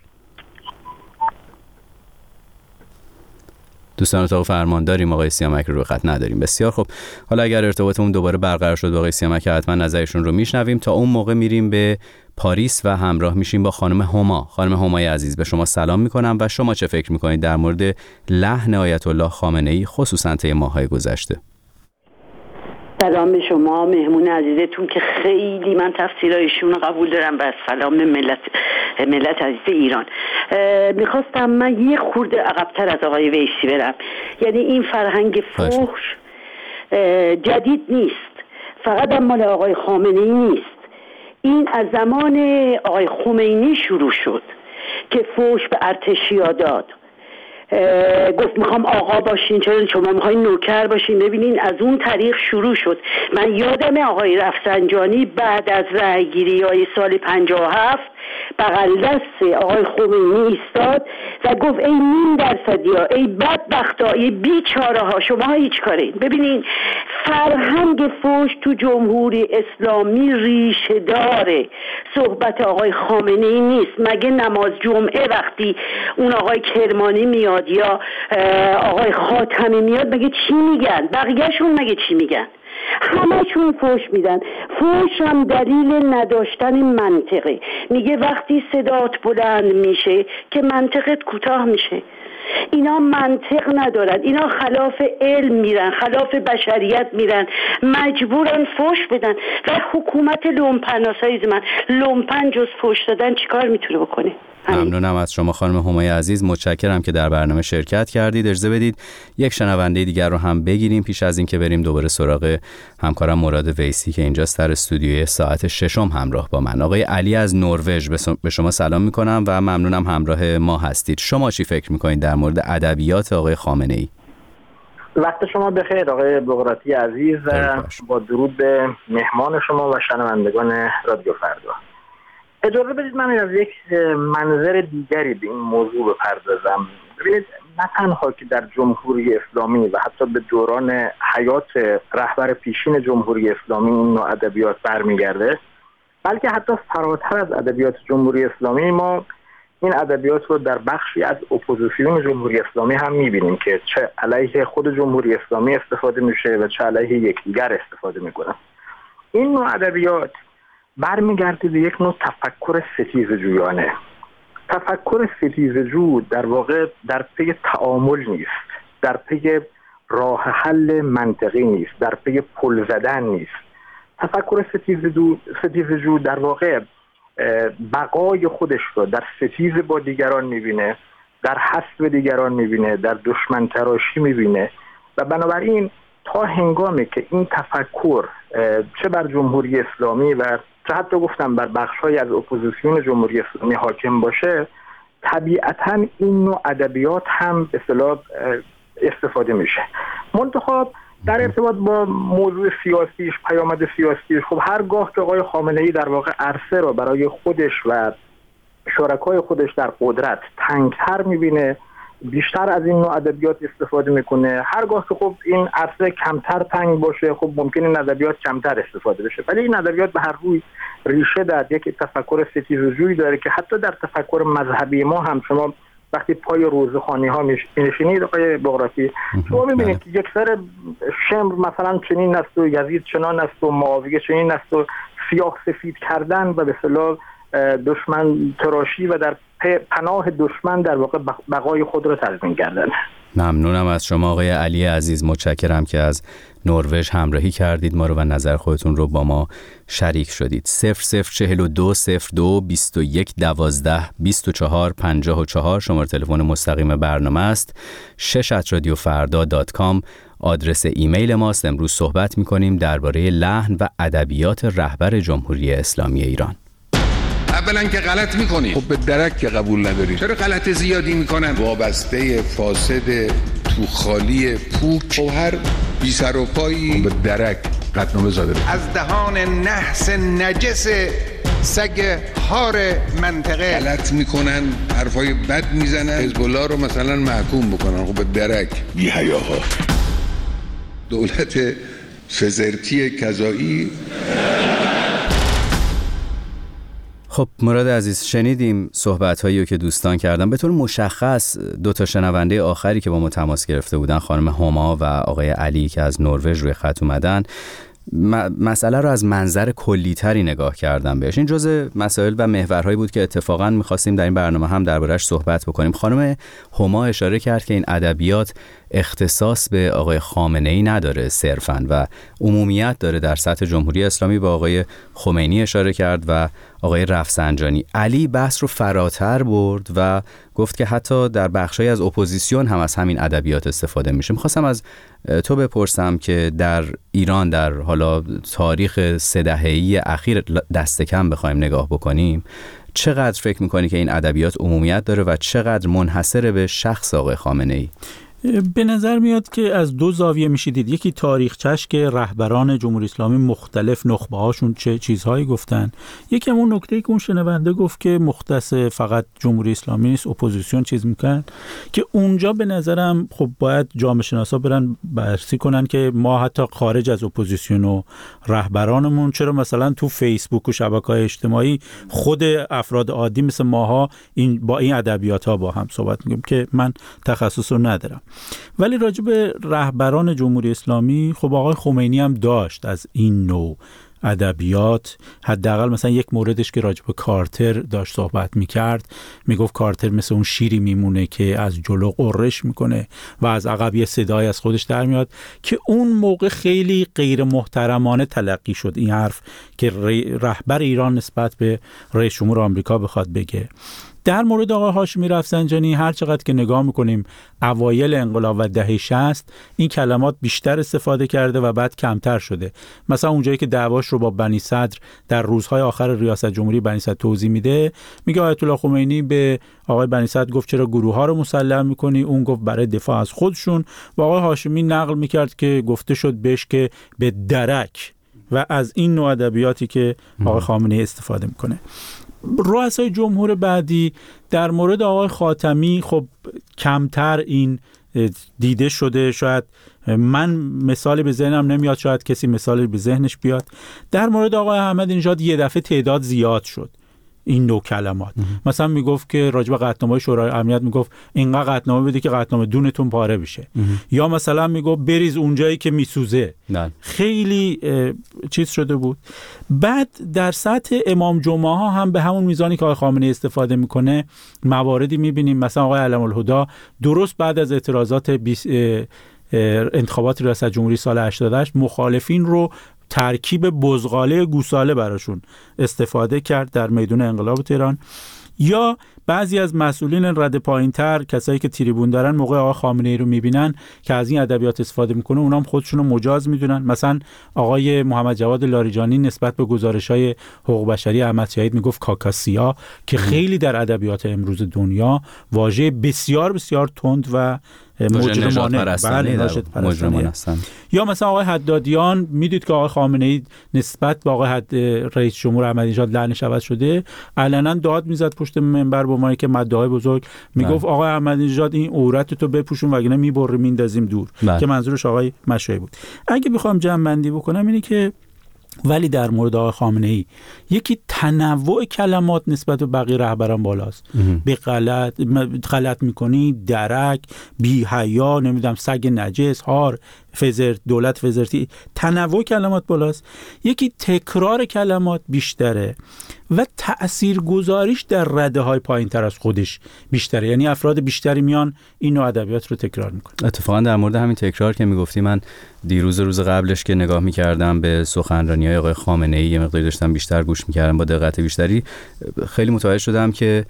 دوستان اتاق فرمان داریم، آقای سیامک رو خط نداریم. بسیار خب، حالا اگر ارتباطمون دوباره برقرار شد با آقای سیامک حتما نظرشون رو میشنویم. تا اون موقع میریم به پاریس و همراه میشیم با خانم هما. خانم همای عزیز به شما سلام میکنم و شما چه فکر میکنید در مورد لحن آیت الله خامنه ای خصوصا طی ماه‌های گذشته؟ سلام به شما مهمون عزیزتون که خیلی من تفسیرایشون رو قبول دارم و سلام ملت ملت عزیز ایران. میخواستم من یه خورده عقب‌تر از آقای ویسی برم. یعنی این فرهنگ فحش جدید نیست، فقط هم مال آقای خامنه ای نیست. این از زمان آقای خمینی شروع شد که فحش به ارتشیا داد، گفت میخوام آقا باشین، چرا شما میخواین نوکر باشین. ببینین از اون طریق شروع شد. من یادم آقای رفسنجانی بعد از رأیگیری های سال پنجاه و هفت بغل دست آقای خمینی ایستاد و گفت ای نیم درصدی ها، ای بدبخت ها، ای بیچاره ها، شما ها هیچ کارین. ببینین فرهنگ فحش تو جمهوری اسلامی ریشه داره. صحبت آقای خامنه ای نیست. مگه نماز جمعه وقتی اون آقای کرمانی میاد یا آقای خاتمی میاد مگه چی میگن؟ بقیهشون مگه چی میگن؟ همه‌شون فحش میدن. فحش هم دلیل نداشتن منطقه. میگه وقتی صدات بلند میشه که منطقت کوتاه میشه. اینا منطق ندارن، اینا خلاف علم میرن، خلاف بشریت میرن، مجبورن فحش بدن. و حکومت لومپن، آسایز من، لومپن جز فحش دادن چیکار میتونه بکنه؟ ممنونم از شما خانم همای عزیز، متشکرم که در برنامه شرکت کردید. اجازه بدید یک شنونده دیگر رو هم بگیریم پیش از این که بریم دوباره سراغ همکارم مراد ویسی که اینجا سر استودیوی ساعت ششم همراه با من. آقای علی از نروژ، به شما سلام میکنم و ممنونم همراه ما هستید. شما چی فکر میکنید در مورد ادبیات آقای خامنه‌ای؟ وقت شما بخیر آقای بقراطی عزیز، با درود به مهمان شما و شنوندگان رادیو فردا. اجازه بدید من از یک منظر دیگری به این موضوع بپردازم. ببینید، نه تنها که در جمهوری اسلامی و حتی به دوران حیات رهبر پیشین جمهوری اسلامی این نوع ادبیات برمیگرده، بلکه حتی فراتر از ادبیات جمهوری اسلامی ما این ادبیات رو در بخشی از اپوزیسیون جمهوری اسلامی هم می‌بینیم که چه علیه خود جمهوری اسلامی استفاده میشه و چه علیه یکدیگر استفاده میکنن. این نوع ادبیات برمیگرده به یک نوع تفکر ستیزجویانه. تفکر ستیزجو در واقع در پی تعامل نیست، در پی راه حل منطقی نیست، در پی پل زدن نیست. تفکر ستیزجو ستیزجو در واقع بقای خودش رو در ستیز با دیگران میبینه، در حسب دیگران میبینه، در دشمن تراشی میبینه و بنابراین تا هنگامی که این تفکر چه بر جمهوری اسلامی و چه حتی گفتم بر بخش‌های از اپوزیسیون جمهوری اسلامی حاکم باشه، طبیعتاً این نوع ادبیات هم به اصطلاح استفاده میشه. منتها در ارتباط با موضوع سیاسیش، پیامد سیاسیش، خب هرگاه که آقای خامنه‌ای در واقع عرصه را برای خودش و شرکای خودش در قدرت تنگتر میبینه، بیشتر از این نوع ادبیات استفاده میکنه. هرگاه که خب این عرصه کمتر تنگ باشه، خب ممکنه این ادبیات کمتر استفاده بشه. ولی این ادبیات به هر روی ریشه در یک تفکر ستیزجویی داره که حتی در تفکر مذهبی ما هم شما وقتی پای روزخوانی ها میشینید آقای بقراطی، شما میبینید که یک سر شمر مثلا چنین است و یزید چنان است و معاویه چنین است و سیاه سفید کردن و به اصطلاح دشمن تراشی و در پناه دشمن در واقع بقای خود رو تضمین کردن. ممنونم از شما آقای علی عزیز، متشکرم که از نروژ همراهی کردید ما رو و نظر خودتون رو با ما شریک شدید. صفر صفر چهل و دو صفر دو بیست و یک دوازده بیست و چهار پنجاه و چهار شماره تلفن مستقیم برنامه است. شش ات رادیو فردا دات کام آدرس ایمیل ماست. امروز صحبت می‌کنیم درباره لحن و ادبیات رهبر جمهوری اسلامی ایران. اولا که غلط میکنی، خب به درک که قبول نداری. چرا غلط زیادی میکنن؟ وابسته فاسد تو خالی پوک و هر بی سر و پایی به درک قطعنامه زاده. از دهان نحس نجس سگ هار منطقه غلط میکنن، حرفای بد میزنن، حزب الله رو مثلا محکوم بکنن. خب به درک بی حیاها. دولت فزرتی کذایی. خب مراد عزیز، شنیدیم صحبت‌هایی که دوستان کردن. به طور مشخص دو تا شنونده آخری که با ما تماس گرفته بودن، خانم هما و آقای علی که از نروژ روی خط اومدن، مسئله رو از منظر کلی‌تری نگاه کردن بهش. این جزء مسائل و محورهایی بود که اتفاقاً می‌خواستیم در این برنامه هم درباره‌اش صحبت بکنیم. خانم هما اشاره کرد که این ادبیات اختصاص به آقای خامنه‌ای نداره صرفاً و عمومیت داره در سطح جمهوری اسلامی. با آقای خمینی اشاره کرد و آقای رفسنجانی. علی بحث رو فراتر برد و گفت که حتی در بخشای از اپوزیسیون هم از همین ادبیات استفاده میشه. می‌خواستم از تو بپرسم که در ایران در حالا تاریخ سه دهه‌ای اخیر دست کم بخوایم نگاه بکنیم، چقدر فکر می‌کنی که این ادبیات عمومیت داره و چقدر منحصر به شخص آقای خامنه‌ای؟ به نظر میاد که از دو زاویه میشه دید. یکی تاریخچش که رهبران جمهوری اسلامی مختلف نخبه هاشون چه چیزهایی گفتن. یکی همون نکته که اون شنونده گفت که مختص فقط جمهوری اسلامی نیست، اپوزیسیون چیز میکنن، که اونجا به نظرم خب باید جامعه شناسا برن بررسی کنن که ما حتی خارج از اپوزیسیون و رهبرانمون چرا مثلا تو فیسبوک و شبکه‌های اجتماعی خود افراد عادی مثل ماها این با این ادبیات‌ها با هم صحبت میکنیم که من تخصص رو ندارم. ولی راجع به رهبران جمهوری اسلامی خب آقای خمینی هم داشت از این نوع ادبیات. حداقل مثلا یک موردش که راجع به کارتر داشت صحبت میکرد، میگفت کارتر مثل اون شیری میمونه که از جلو قررش میکنه و از عقب یه صدای از خودش در میاد، که اون موقع خیلی غیر محترمانه تلقی شد این حرف که رهبر ایران نسبت به رئیس جمهور آمریکا بخواد بگه. در مورد آقای هاشمی رفسنجانی هر چقدر که نگاه میکنیم اوایل انقلاب و دهه شصت این کلمات بیشتر استفاده کرده و بعد کمتر شده. مثلا اونجایی که دعواش رو با بنی صدر در روزهای آخر ریاست جمهوری بنی صدر توضیح میده، میگه آیت الله خمینی به آقای بنی صدر گفت چرا گروه ها رو مسلح میکنی؟ اون گفت برای دفاع از خودشون. و آقای هاشمی نقل میکرد که گفته شد بهش که به درک، و از این نوع ادبیاتی که آقای خامنه‌ای استفاده میکنه. رؤسای جمهور بعدی در مورد آقای خاتمی خب کمتر این دیده شده، شاید من مثالی به ذهنم نمیاد، شاید کسی مثالی به ذهنش بیاد. در مورد آقای احمدی نژاد یه دفعه تعداد زیاد شد این نوع کلمات. مثلا میگفت که راجب قطعنامه شورای امنیت میگفت اینقدر قطعنامه بده که قطعنامه دونتون پاره بشه، یا مثلا میگفت بریز اونجایی که میسوزه. نه. خیلی چیز شده بود. بعد در سطح امام جمعه ها هم به همون میزانی که آقای خامنه‌ای استفاده میکنه مواردی میبینیم. مثلا آقای علم الهدی درست بعد از اعتراضات انتخابات ریاست جمهوری سال هشتاد و هشت مخالفین رو ترکیب بزغاله گوساله براشون استفاده کرد در میدون انقلاب تهران. یا بعضی از مسئولین رده پایین‌تر، کسایی که تریبون دارن، موقع آقای خامنه‌ای رو میبینن که از این ادبیات استفاده میکنه، اونام خودشون رو مجاز میدونن. مثلا آقای محمد جواد لاریجانی نسبت به گزارش‌های حقوق بشری احمد شهید میگفت کاکاسیا، که خیلی در ادبیات امروز دنیا واژه بسیار بسیار تند و مجرمانه مجرمان هستن. یا مثلا آقای حدادیان، میدید که آقای خامنه‌ای نسبت به آقای حد رئیس جمهور احمدی نژاد لعنش عوض شده، علنا داد میزد پشت منبر با ما که مدعای بزرگ میگفت آقای احمدی نژاد این عورت تو بپوشون وگرنه میبره میندازیم دور، که منظورش آقای مشایی بود. اگه بخوام جمع بندی بکنم اینه که ولی در مورد آقای خامنه‌ای یکی تنوع کلمات نسبت به بقیه رهبران بالاست. به غلط غلط میکنی، درک، بی حیا، نمیدونم سگ نجس، هار، فزر، دولت فزرتی، تنوع کلمات بالاست. یکی تکرار کلمات بیشتره و تاثیرگذاریش در رده های پایین تر از خودش بیشتره، یعنی افراد بیشتری میان این نوع ادبیات رو تکرار میکنن. اتفاقا در مورد همین تکرار که میگفتی، من دیروز روز قبلش که نگاه میکردم به سخنرانی‌های آقای خامنه‌ای، یه مقداری داشتم بیشتر گوش میکردم با دقت بیشتری، خیلی متوجه شدم که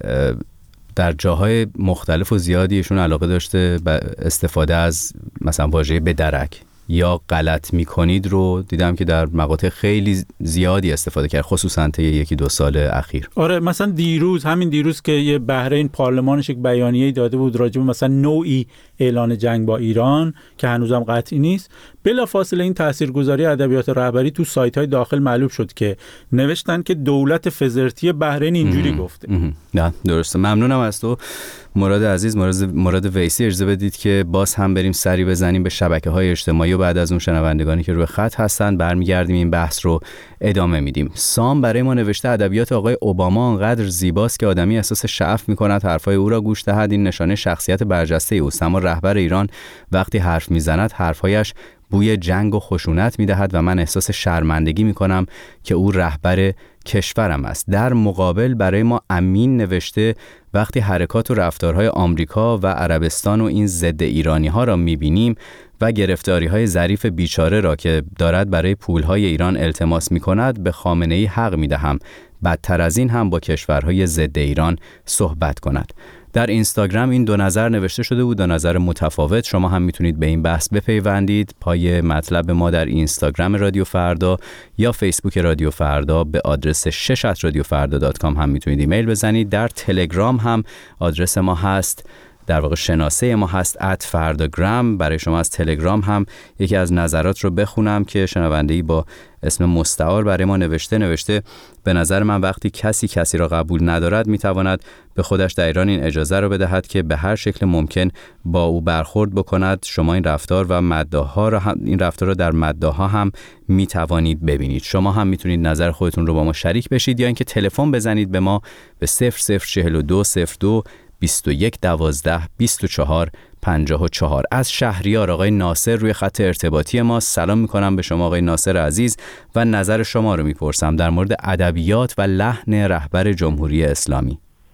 در جاهای مختلف و زیادی ایشون علاقه داشته به استفاده از مثلا واژه به درک یا غلط میکنید رو دیدم که در مقاطع خیلی زیادی استفاده کرد، خصوصا طی یکی دو سال اخیر. آره، مثلا دیروز، همین دیروز که یه بحرین پارلمانش یک بیانیه‌ای داده بود راجع به مثلا نوعی اعلان جنگ با ایران که هنوزم قطعی نیست، بلافاصله این تاثیرگذاری ادبیات رهبری تو سایت‌های داخل معلوم شد که نوشتن که دولت فزرتی بحرین اینجوری گفته. نه درسته. ممنونم از تو مراد عزیز. مراد ویسی، اجازه بدید که باز هم بریم سری بزنیم به شبکه‌های اجتماعی و بعد از اون شنوندگانی که روی خط هستن برمیگردیم این بحث رو ادامه میدیم. سام برای ما نوشته ادبیات آقای اوباما انقدر زیباست که آدمی احساس شعف می‌کند حرفای او را گوش دهد. این نشانه شخصیت برجسته اوست، اما رهبر ایران وقتی حرف میزند حرفایش بوی جنگ و خشونت میدهد و من احساس شرمندگی میکنم که او رهبر کشورم است. در مقابل برای ما امین نوشته وقتی حرکات و رفتارهای آمریکا و عربستان و این ضد ایرانی ها را میبینیم و گرفتاری های ظریف بیچاره را که دارد برای پولهای ایران التماس میکند، به خامنه‌ای حق میدهم بدتر از این هم با کشورهای ضد ایران صحبت کند. در اینستاگرام این دو نظر نوشته شده بود، دو نظر متفاوت. شما هم میتونید به این بحث بپیوندید پای مطلب ما در اینستاگرام رادیو فردا یا فیسبوک رادیو فردا به آدرس شش ات رادیو فردا دات کام هم میتونید ایمیل بزنید. در تلگرام هم آدرس ما هست، در واقع شناسه ما هست ات فرداگرام. برای شما از تلگرام هم یکی از نظرات رو بخونم که شنونده‌ای با اسم مستعار برای ما نوشته نوشته به نظر من وقتی کسی کسی را قبول ندارد میتواند به خودش در ایران این اجازه را بدهد که به هر شکل ممکن با او برخورد بکند. شما این رفتار و مداح‌ها را هم این رفتار را در مداح‌ها هم میتوانید ببینید. شما هم میتونید نظر خودتون رو با ما شریک بشید یا اینکه تلفن بزنید به ما به صفر صفر چهل و دو صفر دو بیست و یک دوازده بیست و چهار پنجاه و چهار. از شهریار آقای ناصر روی خط ارتباطی ما. سلام میکنم به شما آقای ناصر عزیز و نظر شما رو میپرسم در مورد ادبیات و لحن رهبر جمهوری اسلامی.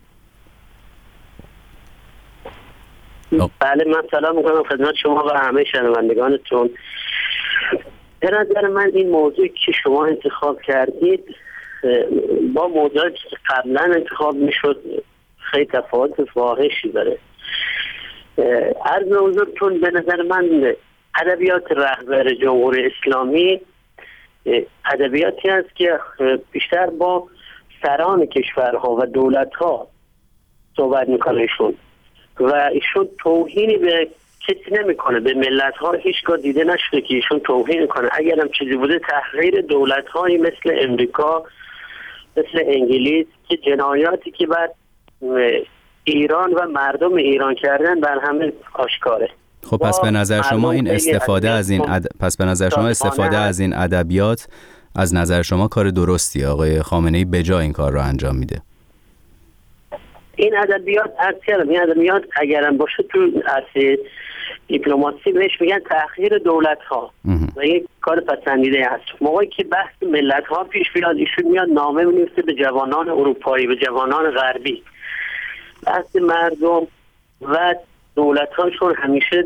بله، من سلام میکنم خدمت شما و همه شنوندگانتون. به نظر من این موضوعی که شما انتخاب کردید با موضوعی که قبلا انتخاب میشد خیلی تفاوت فاحشی داره. عرض حضورتون به نظر من ادبیات رهبر جمهوری اسلامی ادبیاتی است که بیشتر با سران کشورها و دولتها صحبت میکنه ایشون و ایشون توهینی به کسی نمیکنه، به ملت‌ها هیچگاه دیده نشده که ایشون توهین کنه. اگر هم چیزی بوده تحقیر دولت‌هایی مثل امریکا، مثل انگلیس که جنایاتی که بر ایران و مردم ایران کردن بر همه آشکاره. خب پس به نظر شما این استفاده از این اد... پس به نظر شما استفاده از این ادبیات از نظر شما کار درستیه؟ آقای خامنه‌ای به جای این کار رو انجام میده. این ادبیات ارتیارم این ادبیات اگرم باشه تو عرصه دیپلماسی بهش میگن تحقیر دولت ها و یک کار پسندیده است. موقعی که بحث ملت ها پیش بیاد ایشون میاد نامه می‌نویسه به جوانان اروپایی، به جوانان غربی. بحث مردم و دولت هاشون همیشه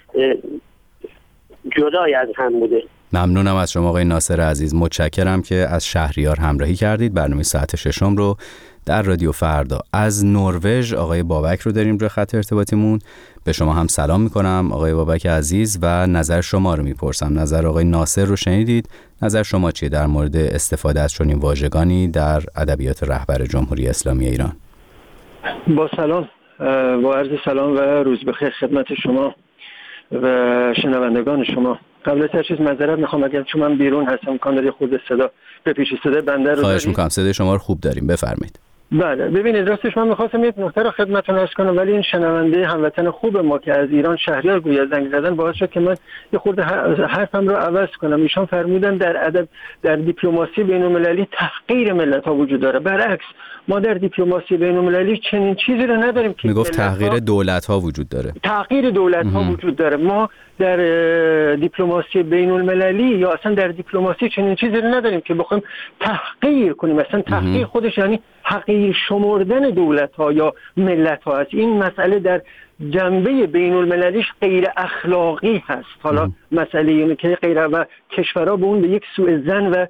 جدای از هم بوده. ممنونم از شما آقای ناصر عزیز، متشکرم که از شهریار همراهی کردید. برنامه ساعت ششم رو در رادیو فردا از نروژ آقای بابک رو داریم روی خط ارتباطیمون. به شما هم سلام میکنم آقای بابک عزیز و نظر شما رو میپرسم. نظر آقای ناصر رو شنیدید، نظر شما چیه در مورد استفاده از چنین واژگانی در ادبیات رهبر جمهوری اسلامی ایران؟ با سلام، با عرض سلام و روز بخیر خدمت شما و شنوندگان شما. قبل از هر چیز معذرت میخوام اگر چون من بیرون هستم کانال خود صدا به پیش صدا بنده رو خواهش میکنم. صدای شما رو خوب داریم، بفرمایید. بله ببینید راستش من میخواستم یک نکته رو خدمتتون عرض کنم ولی این شنونده هموطن خوب ما که از ایران شهریار گویا زنگ زدن باعث شد که من یه خورده حرفم رو عوض کنم. ایشان فرمودن در ادب در دیپلماسی بین‌المللی تحقیر ملت‌ها وجود داره. برعکس ما در دیپلماسی بین‌المللی چنین چیزی رو نداریم که میگفت تحقیر دولت‌ها وجود داره. تحقیر دولت‌ها وجود داره. ما در دیپلماسی بین‌المللی یا اصلا در دیپلماسی چنین چیزی رو نداریم که بخوایم تحقیر کنیم. مثلا تحقیر خودش یعنی حقیر شمردن دولت‌ها یا ملت‌ها است. این مسئله در جنبه بین‌المللیش غیر اخلاقی هست. حالا مسئله اینه که غیر و کشورها به اون به یک سوء ظن و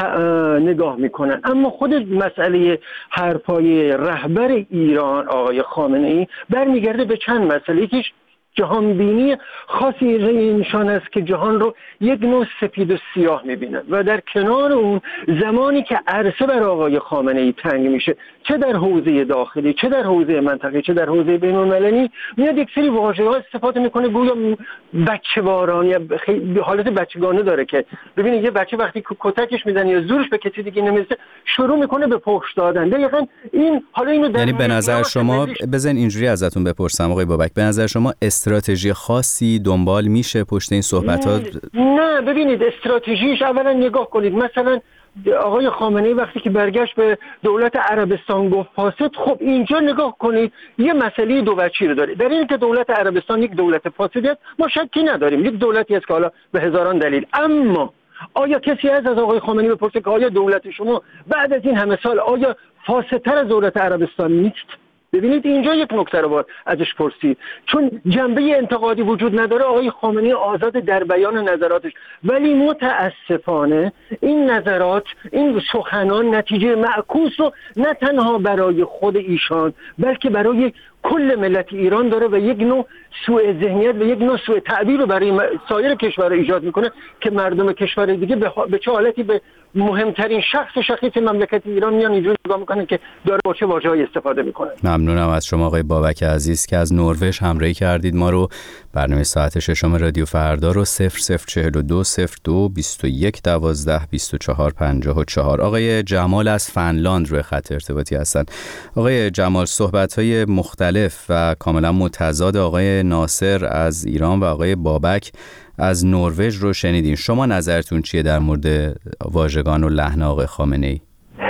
نگاه میکنن. اما خود مسئله حرفای رهبر ایران آقای خامنه‌ای برمیگرده به چند مسئله. یکیش جهانبینی خاصی اینشان است که جهان رو یک نوع سفید و سیاه میبینن و در کنار اون زمانی که عرصه بر آقای خامنه‌ای تنگ میشه چه در حوزه داخلی چه در حوزه منطقه چه در حوزه بین‌المللی میاد یک سری واژه‌ها استفاده میکنه گویا بچه‌وارانه یا خیلی حالت بچگانه داره که ببینید یه بچه وقتی کتکش میزنه یا زورش به کسی دیگه نمیرسه شروع میکنه به پخش دادن. دقیقاً این حالا اینو در یعنی به نظر شما بزن اینجوری ازتون بپرسم آقای بابک، به نظر شما استراتژی خاصی دنبال میشه پشت این صحبت‌ها؟ نه ببینید استراتژیش اولا نگاه کنید. مثلا آقای خامنه‌ای وقتی که برگشت به دولت عربستان گفت فاسد، خب اینجا نگاه کنید یه مسئله دو وجهی رو داره. در این که دولت عربستان یک دولت فاسدی است ما شکی نداریم، یک دولتی است که حالا به هزاران دلیل. اما آیا کسی از از آقای خامنه‌ای بپرسه که آیا دولت شما بعد از این همه سال آیا فاسدتر از دولت عربستان نیست؟ ببینید اینجا یک نکته رو باید ازش پرسید، چون جنبه انتقادی وجود نداره. آقای خامنه‌ای آزاد در بیان نظراتش، ولی متاسفانه این نظرات این سخنان نتیجه معکوس رو نه تنها برای خود ایشان بلکه برای کل ملت ایران داره و یک نوع سوء ذهنیت و یک نوع سوء تعبیر رو برای سایر کشورها ایجاد میکنه که مردم کشور دیگه به چه حالتی به مهمترین شخص شخص مملکت ایران میان اینجوری نگاه میکنن که داره با چه واژه‌ای استفاده میکنه. ممنونم از شما آقای بابک عزیز که از نروژ همراهی کردید ما رو. برنامه ساعت ششم رادیو فردا رو صفر صفر چهل و دو صفر دو بیست و یک دوازده بیست و چهار پنجاه و چهار. آقای جمال از فنلاند روی خط ارتباطی هستن. آقای جمال صحبت‌های مختلف و کاملا متضاد آقای ناصر از ایران و آقای بابک از نروژ رو شنیدین. شما نظرتون چیه در مورد واژگان و لحن آقای خامنه‌ای؟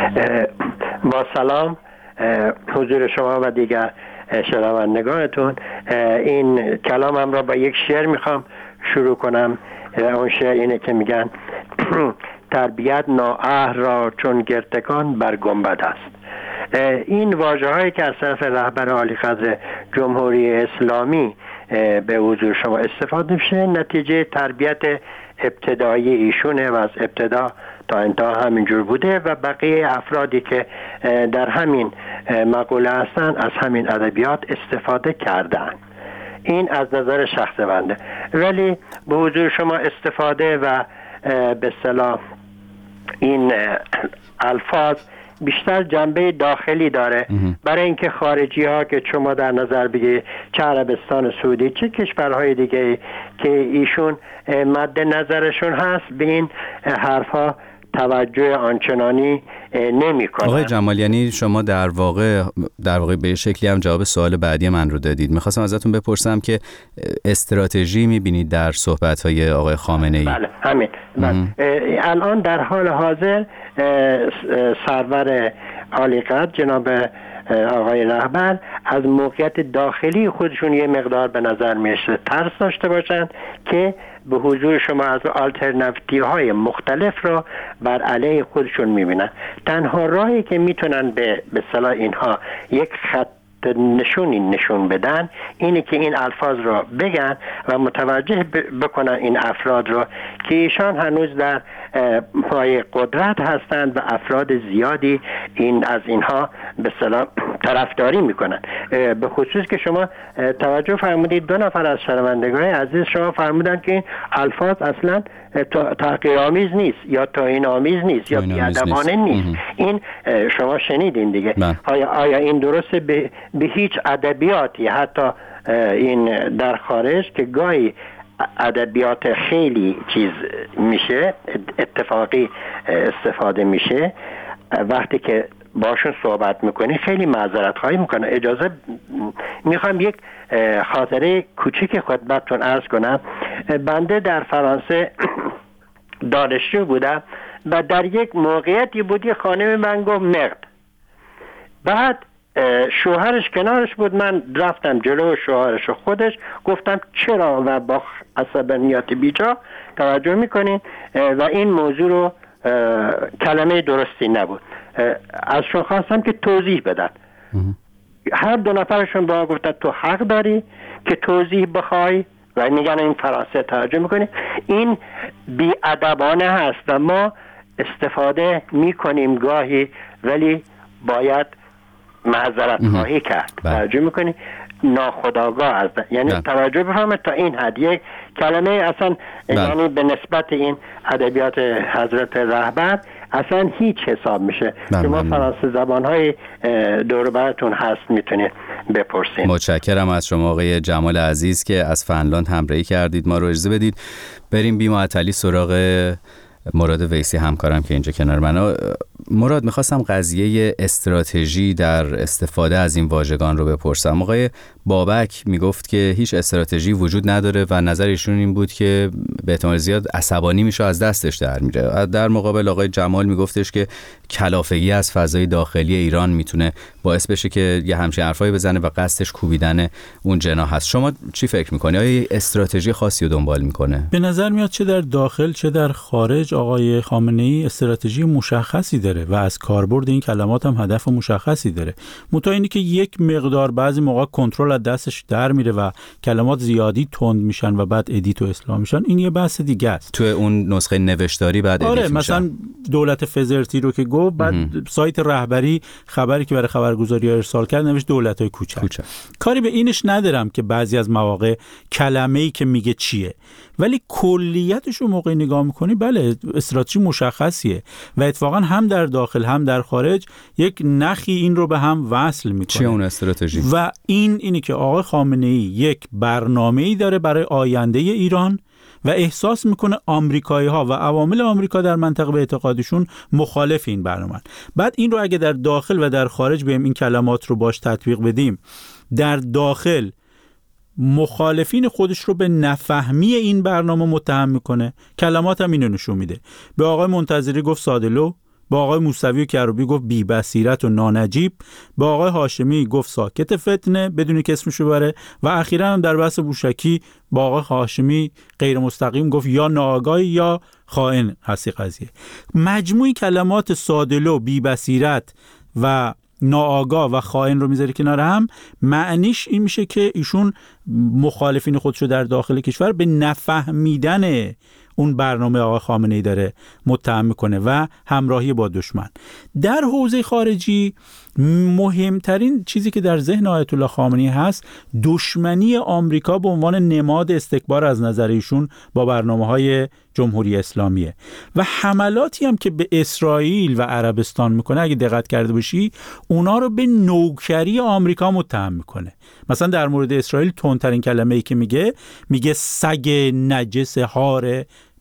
با سلام حضور شما و دیگر شنوندگانتون. این کلامم را با یک شعر میخوام شروع کنم. اون شعر اینه که میگن تربیت نااهل را چون گرتکان بر گنبد است. این واژه هایی که از طرف رهبر عالیقدر جمهوری اسلامی به حضور شما استفاده میشه نتیجه تربیت ابتدایی ایشونه و از ابتدا تا انتها همینجور بوده و بقیه افرادی که در همین مقوله هستن از همین ادبیات استفاده کردن. این از نظر شخص بنده. ولی به حضور شما استفاده و به اصطلاح این الفاظ بیشتر جنبه داخلی داره برای اینکه خارجی ها که شما در نظر بگیرید چه عربستان سعودی چه کشورهای دیگه که ایشون مد نظرشون هست به این حرف ها توجه آنچنانی نمی کنن. آقای جمال، یعنی شما در واقع در واقع به شکلی هم جواب سوال بعدی من رو دادید. میخواستم ازتون بپرسم که استراتژی میبینید در صحبت‌های آقای خامنه‌ای؟ بله همین. بله. الان در حال حاضر سرور عالی قدر جناب آقای رهبر از موقعیت داخلی خودشون یه مقدار به نظر میشه ترس داشته باشند که به حضور شما از آلترناتیو های مختلف را بر علیه خودشون میبینن. تنها راهی که میتونن به به اصطلاح اینها یک خط نشونی نشون بدن اینه که این الفاظ را بگن و متوجه بکنن این افراد را که ایشان هنوز در پای قدرت هستند و افراد زیادی این از اینها به اصطلاح طرفداری میکنن. به خصوص که شما توجه فرمودید دو نفر از شنوندگان عزیز شما فرمودن که این الفاظ اصلا تحقیرآمیز نیست یا توهین آمیز نیست یا بی‌ادبانه نیست. این شما شنیدین دیگه. آیا آیا این درسته؟ به, به هیچ ادبیاتی حتی این در خارج که گاهی ادبیات خیلی چیز میشه اتفاقی استفاده میشه وقتی که باشون صحبت میکنی خیلی معذرت خواهی میکنه. اجازه میخوام یک خاطره کوچیک خدمتتون عرض کنم. بنده در فرانسه دانشجو بودم و در یک موقعیتی بودی خانم من گفت مرد. بعد شوهرش کنارش بود، من رفتم جلو شوهرش و خودش گفتم چرا و با عصبانیت بیجا توجه میکنین و این موضوع رو کلمه درستی نبود. ازشون خواستم که توضیح بدن. هر دو نفرشون با گفتن تو حق داری که توضیح بخوای و میگن این فرانسه توجه میکنی. این بی‌ادبانه هست و ما استفاده میکنیم گاهی ولی باید معذرت خواهی کرد. توجه میکنی ناخودآگاه است، یعنی بله. توجه بفرمایید تا این حد یک کلمه اصلا بله. یعنی به نسبت این ادبیات حضرت رهبر اصلا هیچ حساب میشه. شما فرانسه زبان‌های دور براتون هست میتونید بپرسید. متشکرم از شما آقای جمال عزیز که از فنلاند همراهی کردید. ما رو اجازه بدید بریم بی معطلی سراغ مراد ویسی همکارم که اینجا کنار منه. مراد، میخواستم قضیه استراتژی در استفاده از این واژگان رو بپرسم. آقای بابک میگفت که هیچ استراتژی وجود نداره و نظر ایشون این بود که به احتمال زیاد عصبانی میشه از دستش در میره. در مقابل آقای جمال میگفتش که کلافگی از فضای داخلی ایران میتونه باعث بشه که یه همچین حرفایی بزنه و قصدش کوبیدن اون جناح هست. شما چی فکر میکنی؟ آیا استراتژی خاصی رو دنبال میکنه؟ به نظر میاد چه در داخل چه در خارج آقای خامنه‌ای استراتژی مشخصی داره و از کاربرد این کلمات هم هدف مشخصی داره. متأ اینی که یک مقدار بعضی موقع کنترل از دستش در میره و کلمات زیادی تند میشن و بعد ادیت و اصلاح میشن، این یه بحث دیگه است. تو اون نسخه نوشتاری بعد ادیت آره میشن. مثلا دولت فزرتی رو که گفت بعد اه. سایت رهبری خبری که برای خبرگزاری ارسال کرد نوشت دولت‌های کوچک. کوچک. کاری به اینش ندارم که بعضی از مواقع کلمه‌ای که میگه چیه، ولی کلیتش رو موقعی نگاه میکنی بله استراتژی مشخصیه و اتفاقا هم در داخل هم در خارج یک نخی این رو به هم وصل میکنه. چیه اون استراتژی؟ و این اینی که آقای خامنه‌ای یک برنامه‌ای داره برای آینده ایران و احساس میکنه آمریکایی‌ها و عوامل آمریکا در منطقه به اعتقادشون مخالف این برنامه. بعد این رو اگه در داخل و در خارج بهم این کلمات رو باش تطبیق بدیم، در داخل مخالفین خودش رو به نفهمی این برنامه متهم میکنه. کلمات هم اینو نشون میده. به آقای منتظری گفت ساده‌لو، به آقای موسوی و کروبی گفت بی بصیرت و نانجیب، به آقای هاشمی گفت ساکت فتنه بدون که اسمشو بره و اخیراً هم در بحث بوشکی با آقای هاشمی غیر مستقیم گفت یا ناآگاه یا خائن هستی قضیه. مجموعی کلمات ساده‌لو، بی بصیرت و ناآگاه و خائن رو میذاره کنار هم، معنیش این میشه که ایشون مخالفین خودشو در داخل کشور به نفهمیدن اون برنامه آقای خامنه‌ای داره متهم میکنه و همراهی با دشمن. در حوزه خارجی مهمترین چیزی که در ذهن آیت الله خامنه‌ای هست دشمنی آمریکا به عنوان نماد استکبار از نظر ایشون با برنامه‌های جمهوری اسلامیه و حملاتی هم که به اسرائیل و عربستان میکنه اگه دقت کرده باشی اونا رو به نوکری آمریکا متهم میکنه. مثلا در مورد اسرائیل تندترین کلمه‌ای که میگه میگه سگ نجس هار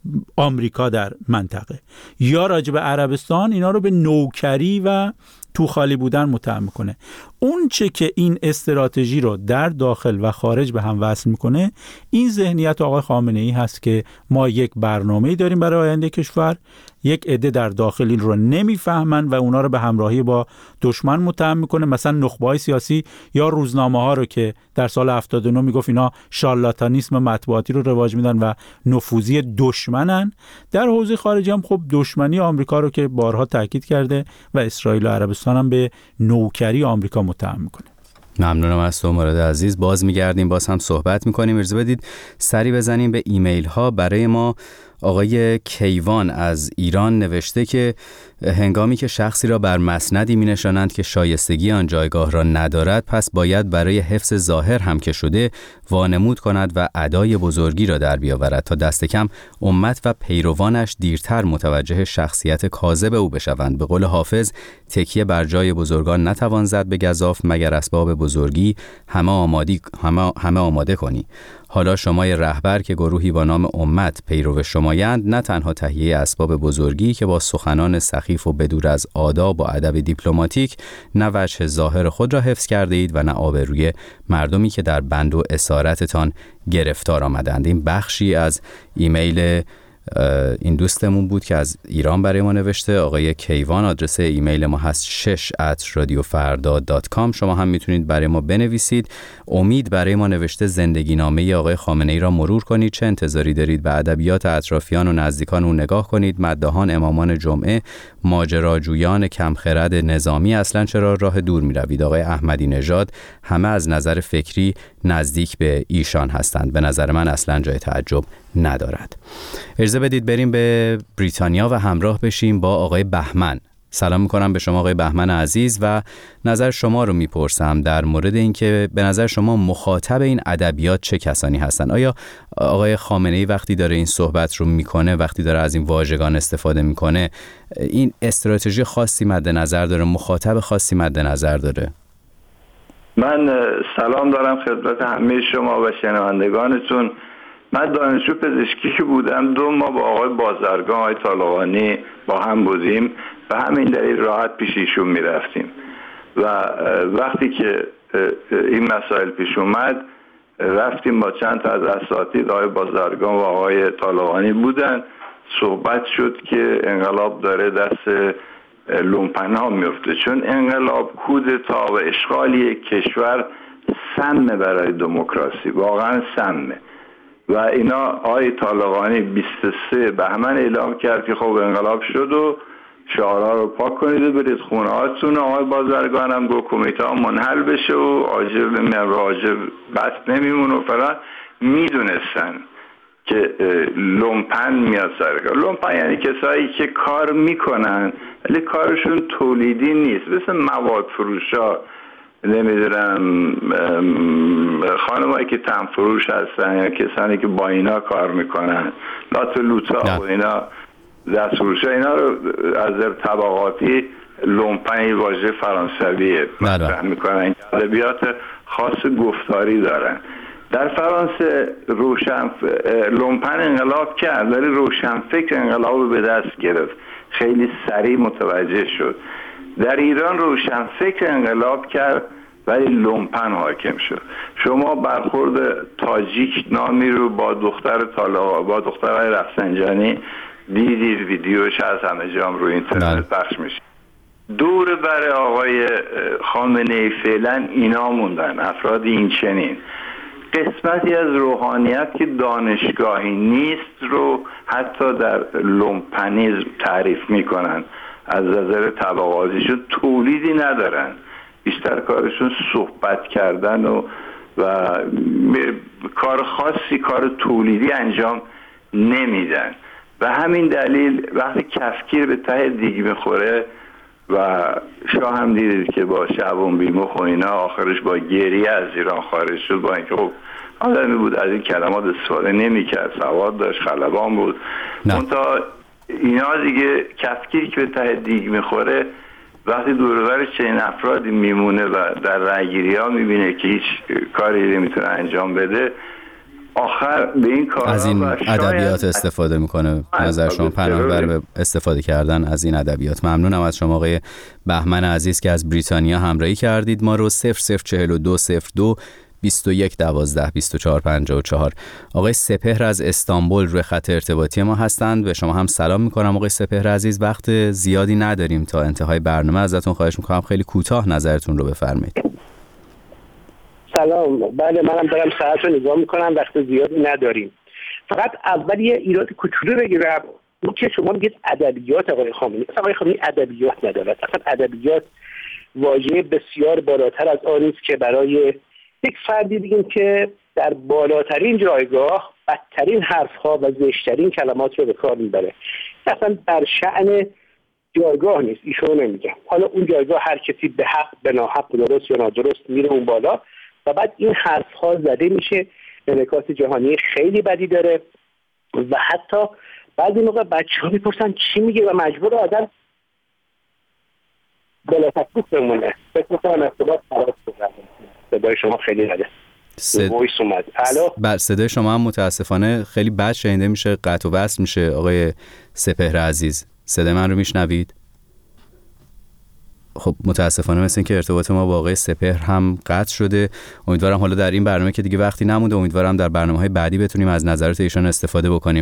آمریکا در منطقه، یا راجع به عربستان اینا رو به نوکری و تو خالی بودن متهم میکنه. اون چه که این استراتژی رو در داخل و خارج به هم وصل میکنه این ذهنیت آقای خامنه‌ای هست که ما یک برنامه‌ای داریم برای آینده کشور، یک عده در داخل این رو نمیفهمن و اونا رو به همراهی با دشمن متهم میکنه. مثلا نخبه‌های سیاسی یا روزنامه ها رو که در سال هفتاد و نه میگفت اینا شارلاتانیسم مطبوعاتی رو رواج میدن و نفوذی دشمنن، در حوزه خارجی هم خب دشمنی آمریکا رو که بارها تاکید کرده و اسرائیل و عربستان هم به نوکری آمریکا متهم میکنه. ممنونم از تو مراد عزیز. باز میگردیم باز هم صحبت میکنیم. اجازه بدید سری بزنیم به ایمیل ها. برای ما آقای کیوان از ایران نوشته که هنگامی که شخصی را بر مسندی می نشانند که شایستگی آن جایگاه را ندارد، پس باید برای حفظ ظاهر هم که شده وانمود کند و ادای بزرگی را در بیاورد تا دست کم امت و پیروانش دیرتر متوجه شخصیت کاذب او بشوند. به قول حافظ تکیه بر جای بزرگان نتوان زد به گزاف، مگر اسباب بزرگی همه آمادی همه, همه آماده کنی. حالا شمای رهبر که گروهی با نام امت پیرو شمایند، نه تنها تهیه اسباب بزرگی که با سخنان سخیف و بدور از آداب و ادب دیپلماتیک نه وجه ظاهر خود را حفظ کرده اید و نه آبروی مردمی که در بند و اسارتتان گرفتار آمدند. این بخشی از ایمیل این دوستمون بود که از ایران برای ما نوشته. آقای کیوان آدرس ایمیل ما هست شش ات رادیو فردا دات کام. شما هم میتونید برای ما بنویسید. امید برای ما نوشته زندگی نامه آقای خامنه‌ای را مرور کنید، چه انتظاری دارید به ادبیات اطرافیان و نزدیکان او نگاه کنید، مداحان امامان جمعه، ماجراجویان کمخرد نظامی، اصلا چرا راه دور میروید. آقای احمدی نژاد همه از نظر فکری نزدیک به ایشان هستند. به نظر من اصلا جای تعجب ندارد. اجازه بدید بریم به بریتانیا و همراه بشیم با آقای بهمن. سلام میکنم به شما آقای بهمن عزیز و نظر شما رو میپرسم در مورد اینکه به نظر شما مخاطب این ادبیات چه کسانی هستند. آیا آقای خامنه‌ای وقتی داره این صحبت رو میکنه، وقتی داره از این واژگان استفاده میکنه، این استراتژی خاصی مد نظر داره، مخاطب خاصی مد نظر داره؟ من سلام دارم خدمت همه شما و شنوندگانتون. من دانشجو پزشکی که بودم دو ماه با آقای بازرگان آقای طالقانی با هم بودیم و همین دلیل راحت پیش ایشون میرفتیم و وقتی که این مسائل پیش اومد رفتیم با چند تا از اساتید آقای بازرگان و آقای طالقانی بودن، صحبت شد که انقلاب داره دست لومپن‌ها میفته، چون انقلاب کودتا و اشغال یک کشور سمه برای دموکراسی، واقعا سمه. و اینا آقای طالقانی بیست و سه بهمن اعلام کرد که خب انقلاب شد و شعارها رو پاک کنید و برید خونه هاتون. آقای بازرگان هم گفت کمیته ها منحل بشه و عاجب راجب بس نمیمون و فلان. میدونستن که لومپن میاد سر کار. لومپن یعنی کسایی که کار میکنن ولی کارشون تولیدی نیست، مثل مواد فروشا، نمیدونم خانمایی که تن فروش هستن یا کسانی که با اینا کار میکنن، لات لوتا و اینا دست فروش ها، اینا رو از در طبقاتی لومپن واژه فرانسویه مطرح میکنن. ادبیات خاص گفتاری دارن. در فرانسه روشن لومپن انقلاب کرد ولی روشن فکر انقلاب رو به دست گرفت، خیلی سریع متوجه شد. در ایران روشن فکر انقلاب کرد ولی لومپن حاکم شد. شما برخورد تاجیک نامی رو با دختر طالقا با دخترای رفسنجانی دیدید، ویدیوش از همه جا روی اینترنت پخش میشه. دور بر آقای خامنه‌ای فعلا اینا موندن، افراد این چنین. قسمتی از روحانیت که دانشگاهی نیست رو حتی در لومپنیزم تعریف میکنن. از نظر طبقاتیشون تولیدی ندارن، بیشتر کارشون صحبت کردن و و کار خاصی، کار تولیدی انجام نمیدن. و همین دلیل وقتی کفگیر به ته دیگ میخوره و شاه هم دیدید که با شعبان بیمخ و اینا آخرش با گریه از ایران خارج شد، با اینکه خب آدمی بود از این کلمات استفاده نمی‌کرد، سواد داشت، خلبان بود. منتها اینا دیگه کفگیری که به ته دیگ میخوره وقتی دور و برش چنین افرادی میمونه و در رأی‌گیری ها میبینه که هیچ کاری نمیتونه انجام بده، آخر به این کار از این ادبیات استفاده میکنه. نظر شما پناهبر به استفاده کردن از این ادبیات. ممنونم از شما آقای بهمن عزیز که از بریتانیا همراهی کردید ما رو. صفر صفر چهل و دو صفر دو بیست و یک دوازده بیست و چهار پنجاه و چهار. آقای سپهر از استانبول روی خط ارتباطی ما هستند. به شما هم سلام میکنم آقای سپهر عزیز. وقت زیادی نداریم تا انتهای برنامه، ازتون خواهش میکنم خیلی کوتاه نظرتون رو بفرمایید. سلام. بله منم دارم ساعت رو نگاه میکنم، وقت زیادی نداریم. فقط اول یه ایراد کوچولو بگیرم، این که شما میگید ادبیات آقای خامنه‌ای، آقای خامنه‌ای ادبیات ندارد. اصلا ادبیات واژه بسیار بالاتر از آن است که برای یک فردی بگیم که در بالاترین جایگاه بدترین حرفها و زشترین کلمات رو به کار میبره. اصلا در شأن جایگاه نیست، ایشون نمیگم. حالا اون جایگاه هر کسی به حق به ناحق درست یا نادرست میره اون بالا و بعد این حرفها زده میشه، انعکاس جهانی خیلی بدی داره و حتی بعضی موقع بچه‌ها میپرسن چی میگه و مجبور آدم بلا تکلیف بمونه. فکر می‌کنم ارتباط خراب شده. صدای شما خیلی نده. صد... وایس اومد. الو. بله صدای شما هم متاسفانه خیلی بد شنیده میشه، قطع و وصل میشه. آقای سپهر عزیز صدای من رو میشنوید؟ خب متاسفانه مثل این که ارتباط ما با آقای سپهر هم قطع شده. امیدوارم حالا در این برنامه که دیگه وقتی نمونده، امیدوارم در برنامه‌های بعدی بتونیم از نظرات ایشان استفاده بکنیم.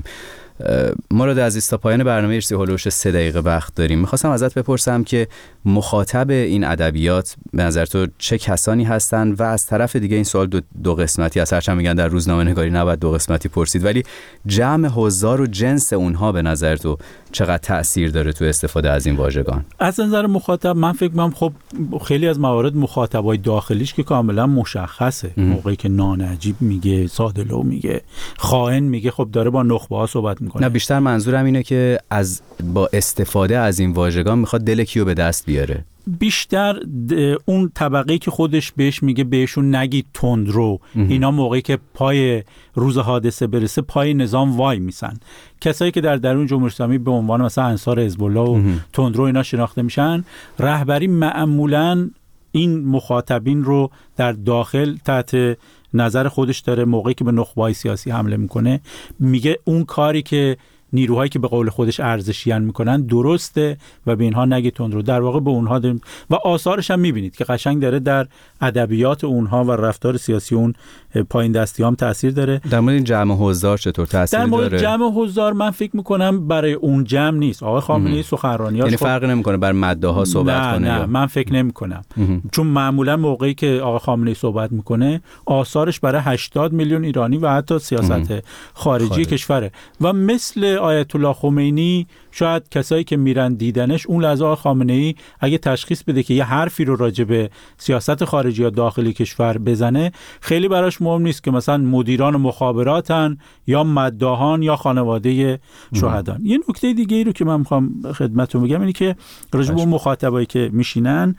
مراد عزیز تا پایان برنامه ارسی هولوش سه دقیقه وقت داریم. میخواستم ازت بپرسم که مخاطب این ادبیات به نظر تو چه کسانی هستن و از طرف دیگه این سوال دو, دو قسمتی است، هرچند میگن در روزنامه نگاری نباید دو قسمتی پرسید، ولی جمع حضار و جنس اونها به نظر تو چقدر تأثیر داره تو استفاده از این واژگان؟ از نظر مخاطب من فکر می‌کنم خب خیلی از موارد مخاطبای داخلیش که کاملا مشخصه. ام. موقعی که نانجیب میگه، ساده‌لو میگه، خائن میگه، خب داره با نخبه‌ها صحبت میکنه. نه بیشتر منظورم اینه که از با استفاده از این واژگان میخواد دل کیو به دست بیاره. بیشتر اون طبقه‌ای که خودش بهش میگه بهشون نگید تندرو، اینا موقعی که پای روز حادثه برسه پای نظام وای میسن. کسایی که در درون جمهوری اسلامی به عنوان مثلا انصار حزب الله و تندرو اینا شناخته میشن، رهبری معمولاً این مخاطبین رو در داخل تحت نظر خودش داره. موقعی که به نخبه‌های سیاسی حمله میکنه میگه اون کاری که نیروهایی که به قول خودش ارزشیان میکنن درسته و به اینها نگید تندرو. در واقع به اونها داریم و آثارش هم میبینید که قشنگ داره در ادبیات اونها و رفتار سیاسی اون پایین دستی هم تاثیر داره. در مورد این جمع حضار چطور تاثیر داره؟ در مورد جمع حضار من فکر میکنم برای اون جمع نیست. آقای خامنه‌ای سخنرانیاش یعنی فرق نمیکنه بر مداها صحبت نه کنه؟ نه یا؟ من فکر نمیکنم، چون معمولا موقعی که آقای خامنه‌ای صحبت میکنه آثارش برای هشتاد میلیون ایرانی و حتی سیاست خارجی خارج. کشوره و مثل آیت الله خمینی شاید کسایی که میرن دیدنش اون لحظه آقای خامنه‌ای اگه تشخیص بده که یه حرفی رو راجع به سیاست خارجی یا داخلی کشور بزنه، خیلی براش مهم نیست که مثلا مدیران مخابراتن یا مداحان یا خانواده شهدان. یه نکته دیگه ای رو که من میخوام خدمتتون بگم اینه که راجع به اون مخاطبایی که میشینن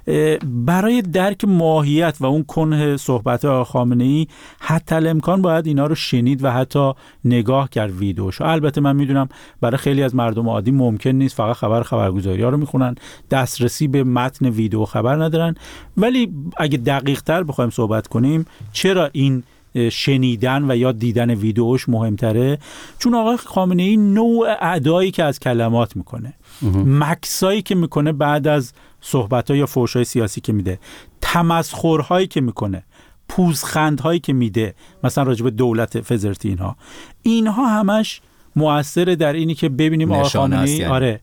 برای درک ماهیت و اون کنه صحبت آقای خامنه‌ای حتی الامکان باید اینا رو شنید و حتی نگاه کرد ویدیوشو. البته من میدونم برای خیلی از مردم عادی ممکن نیست، فقط خبر خبرگزاری‌ها رو میخونن، دسترسی به متن ویدیو خبر ندارن، ولی اگه دقیق تر بخوایم صحبت کنیم چرا این شنیدن و یا دیدن ویدیوش مهمتره؟ چون آقای خامنه‌ای نوع ادایی که از کلمات میکنه، مکسایی که میکنه بعد از صحبت‌ها یا فحش‌های سیاسی که میده، تمسخرهایی که میکنه، پوزخندهایی که میده مثلا راجع به دولت فزرتی، اینها اینها همش مؤثره در اینی که ببینیم آقای خامنه‌ای یعنی. آره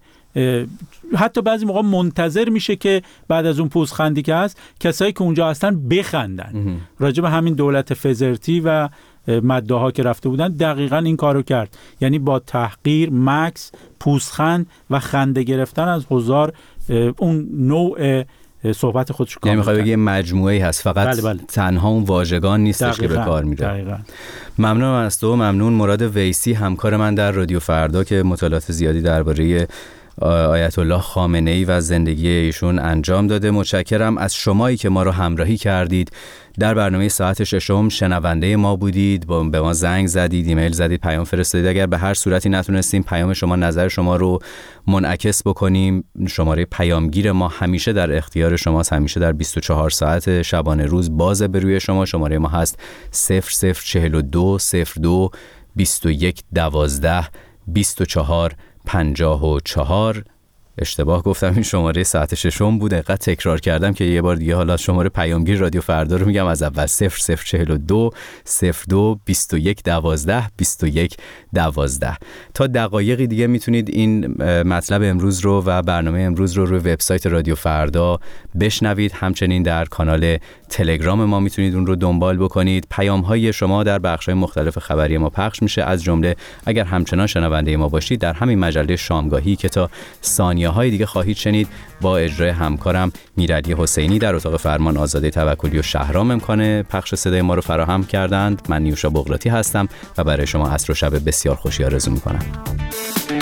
حتی بعضی موقع منتظر میشه که بعد از اون پوزخندی که هست کسایی که اونجا هستن بخندن. راجع به همین دولت فزرتی و مداها که رفته بودن دقیقاً این کارو کرد، یعنی با تحقیر، مکس، پوزخند و خنده گرفتن از حضار اون نوع صحبت خودش کامل. یعنی میخوای بگی مجموعه‌ای هست، فقط بله بله. تنها اون واژگان نیستش که به کار میره. دقیقاً. ممنونم از تو. ممنون مراد ویسی، همکار من در رادیو فردا که مطالعات زیادی درباره آیت الله خامنه‌ای و زندگی ایشون انجام داده. متشکرم از شمایی که ما رو همراهی کردید در برنامه ساعت ششم، شنونده ما بودید، به ما زنگ زدید، ایمیل زدید، پیام فرستادید. اگر به هر صورتی نتونستیم پیام شما، نظر شما رو منعکس بکنیم، شماره پیامگیر ما همیشه در اختیار شماست، همیشه در بیست و چهار ساعت شبانه روز بازه به روی شما. شماره ما هست صفر صفر چهل و دو صفر دو بیست و یک دوازده بیست و چهار پنجاه و چهار. اشتباه گفتم، این شماره ساعت ششم بود، دقیقاً تکرار کردم که یه بار دیگه حالا شماره پیامگیر رادیو فردا رو میگم از اول. صفر صفر چهل و دو صفر دو بیست و یک دوازده بیست و یک دوازده. تا دقایقی دیگه میتونید این مطلب امروز رو و برنامه امروز رو روی وبسایت رادیو فردا بشنوید. همچنین در کانال تلگرام ما میتونید اون رو دنبال بکنید. پیام‌های شما در بخش‌های مختلف خبری ما پخش میشه، از جمله اگر همچنان شنونده ما باشید در همین مجله شامگاهی که تا ثانیه‌های دیگه خواهید شنید، با اجرای همکارم میرعلی حسینی در اتاق فرمان آزاده توکلی و شهرام امکان پخش صدای ما رو فراهم کردند. من نیوشا بغراتی هستم و برای شما عصر و شب بسیار خوشی آرزو می‌کنم.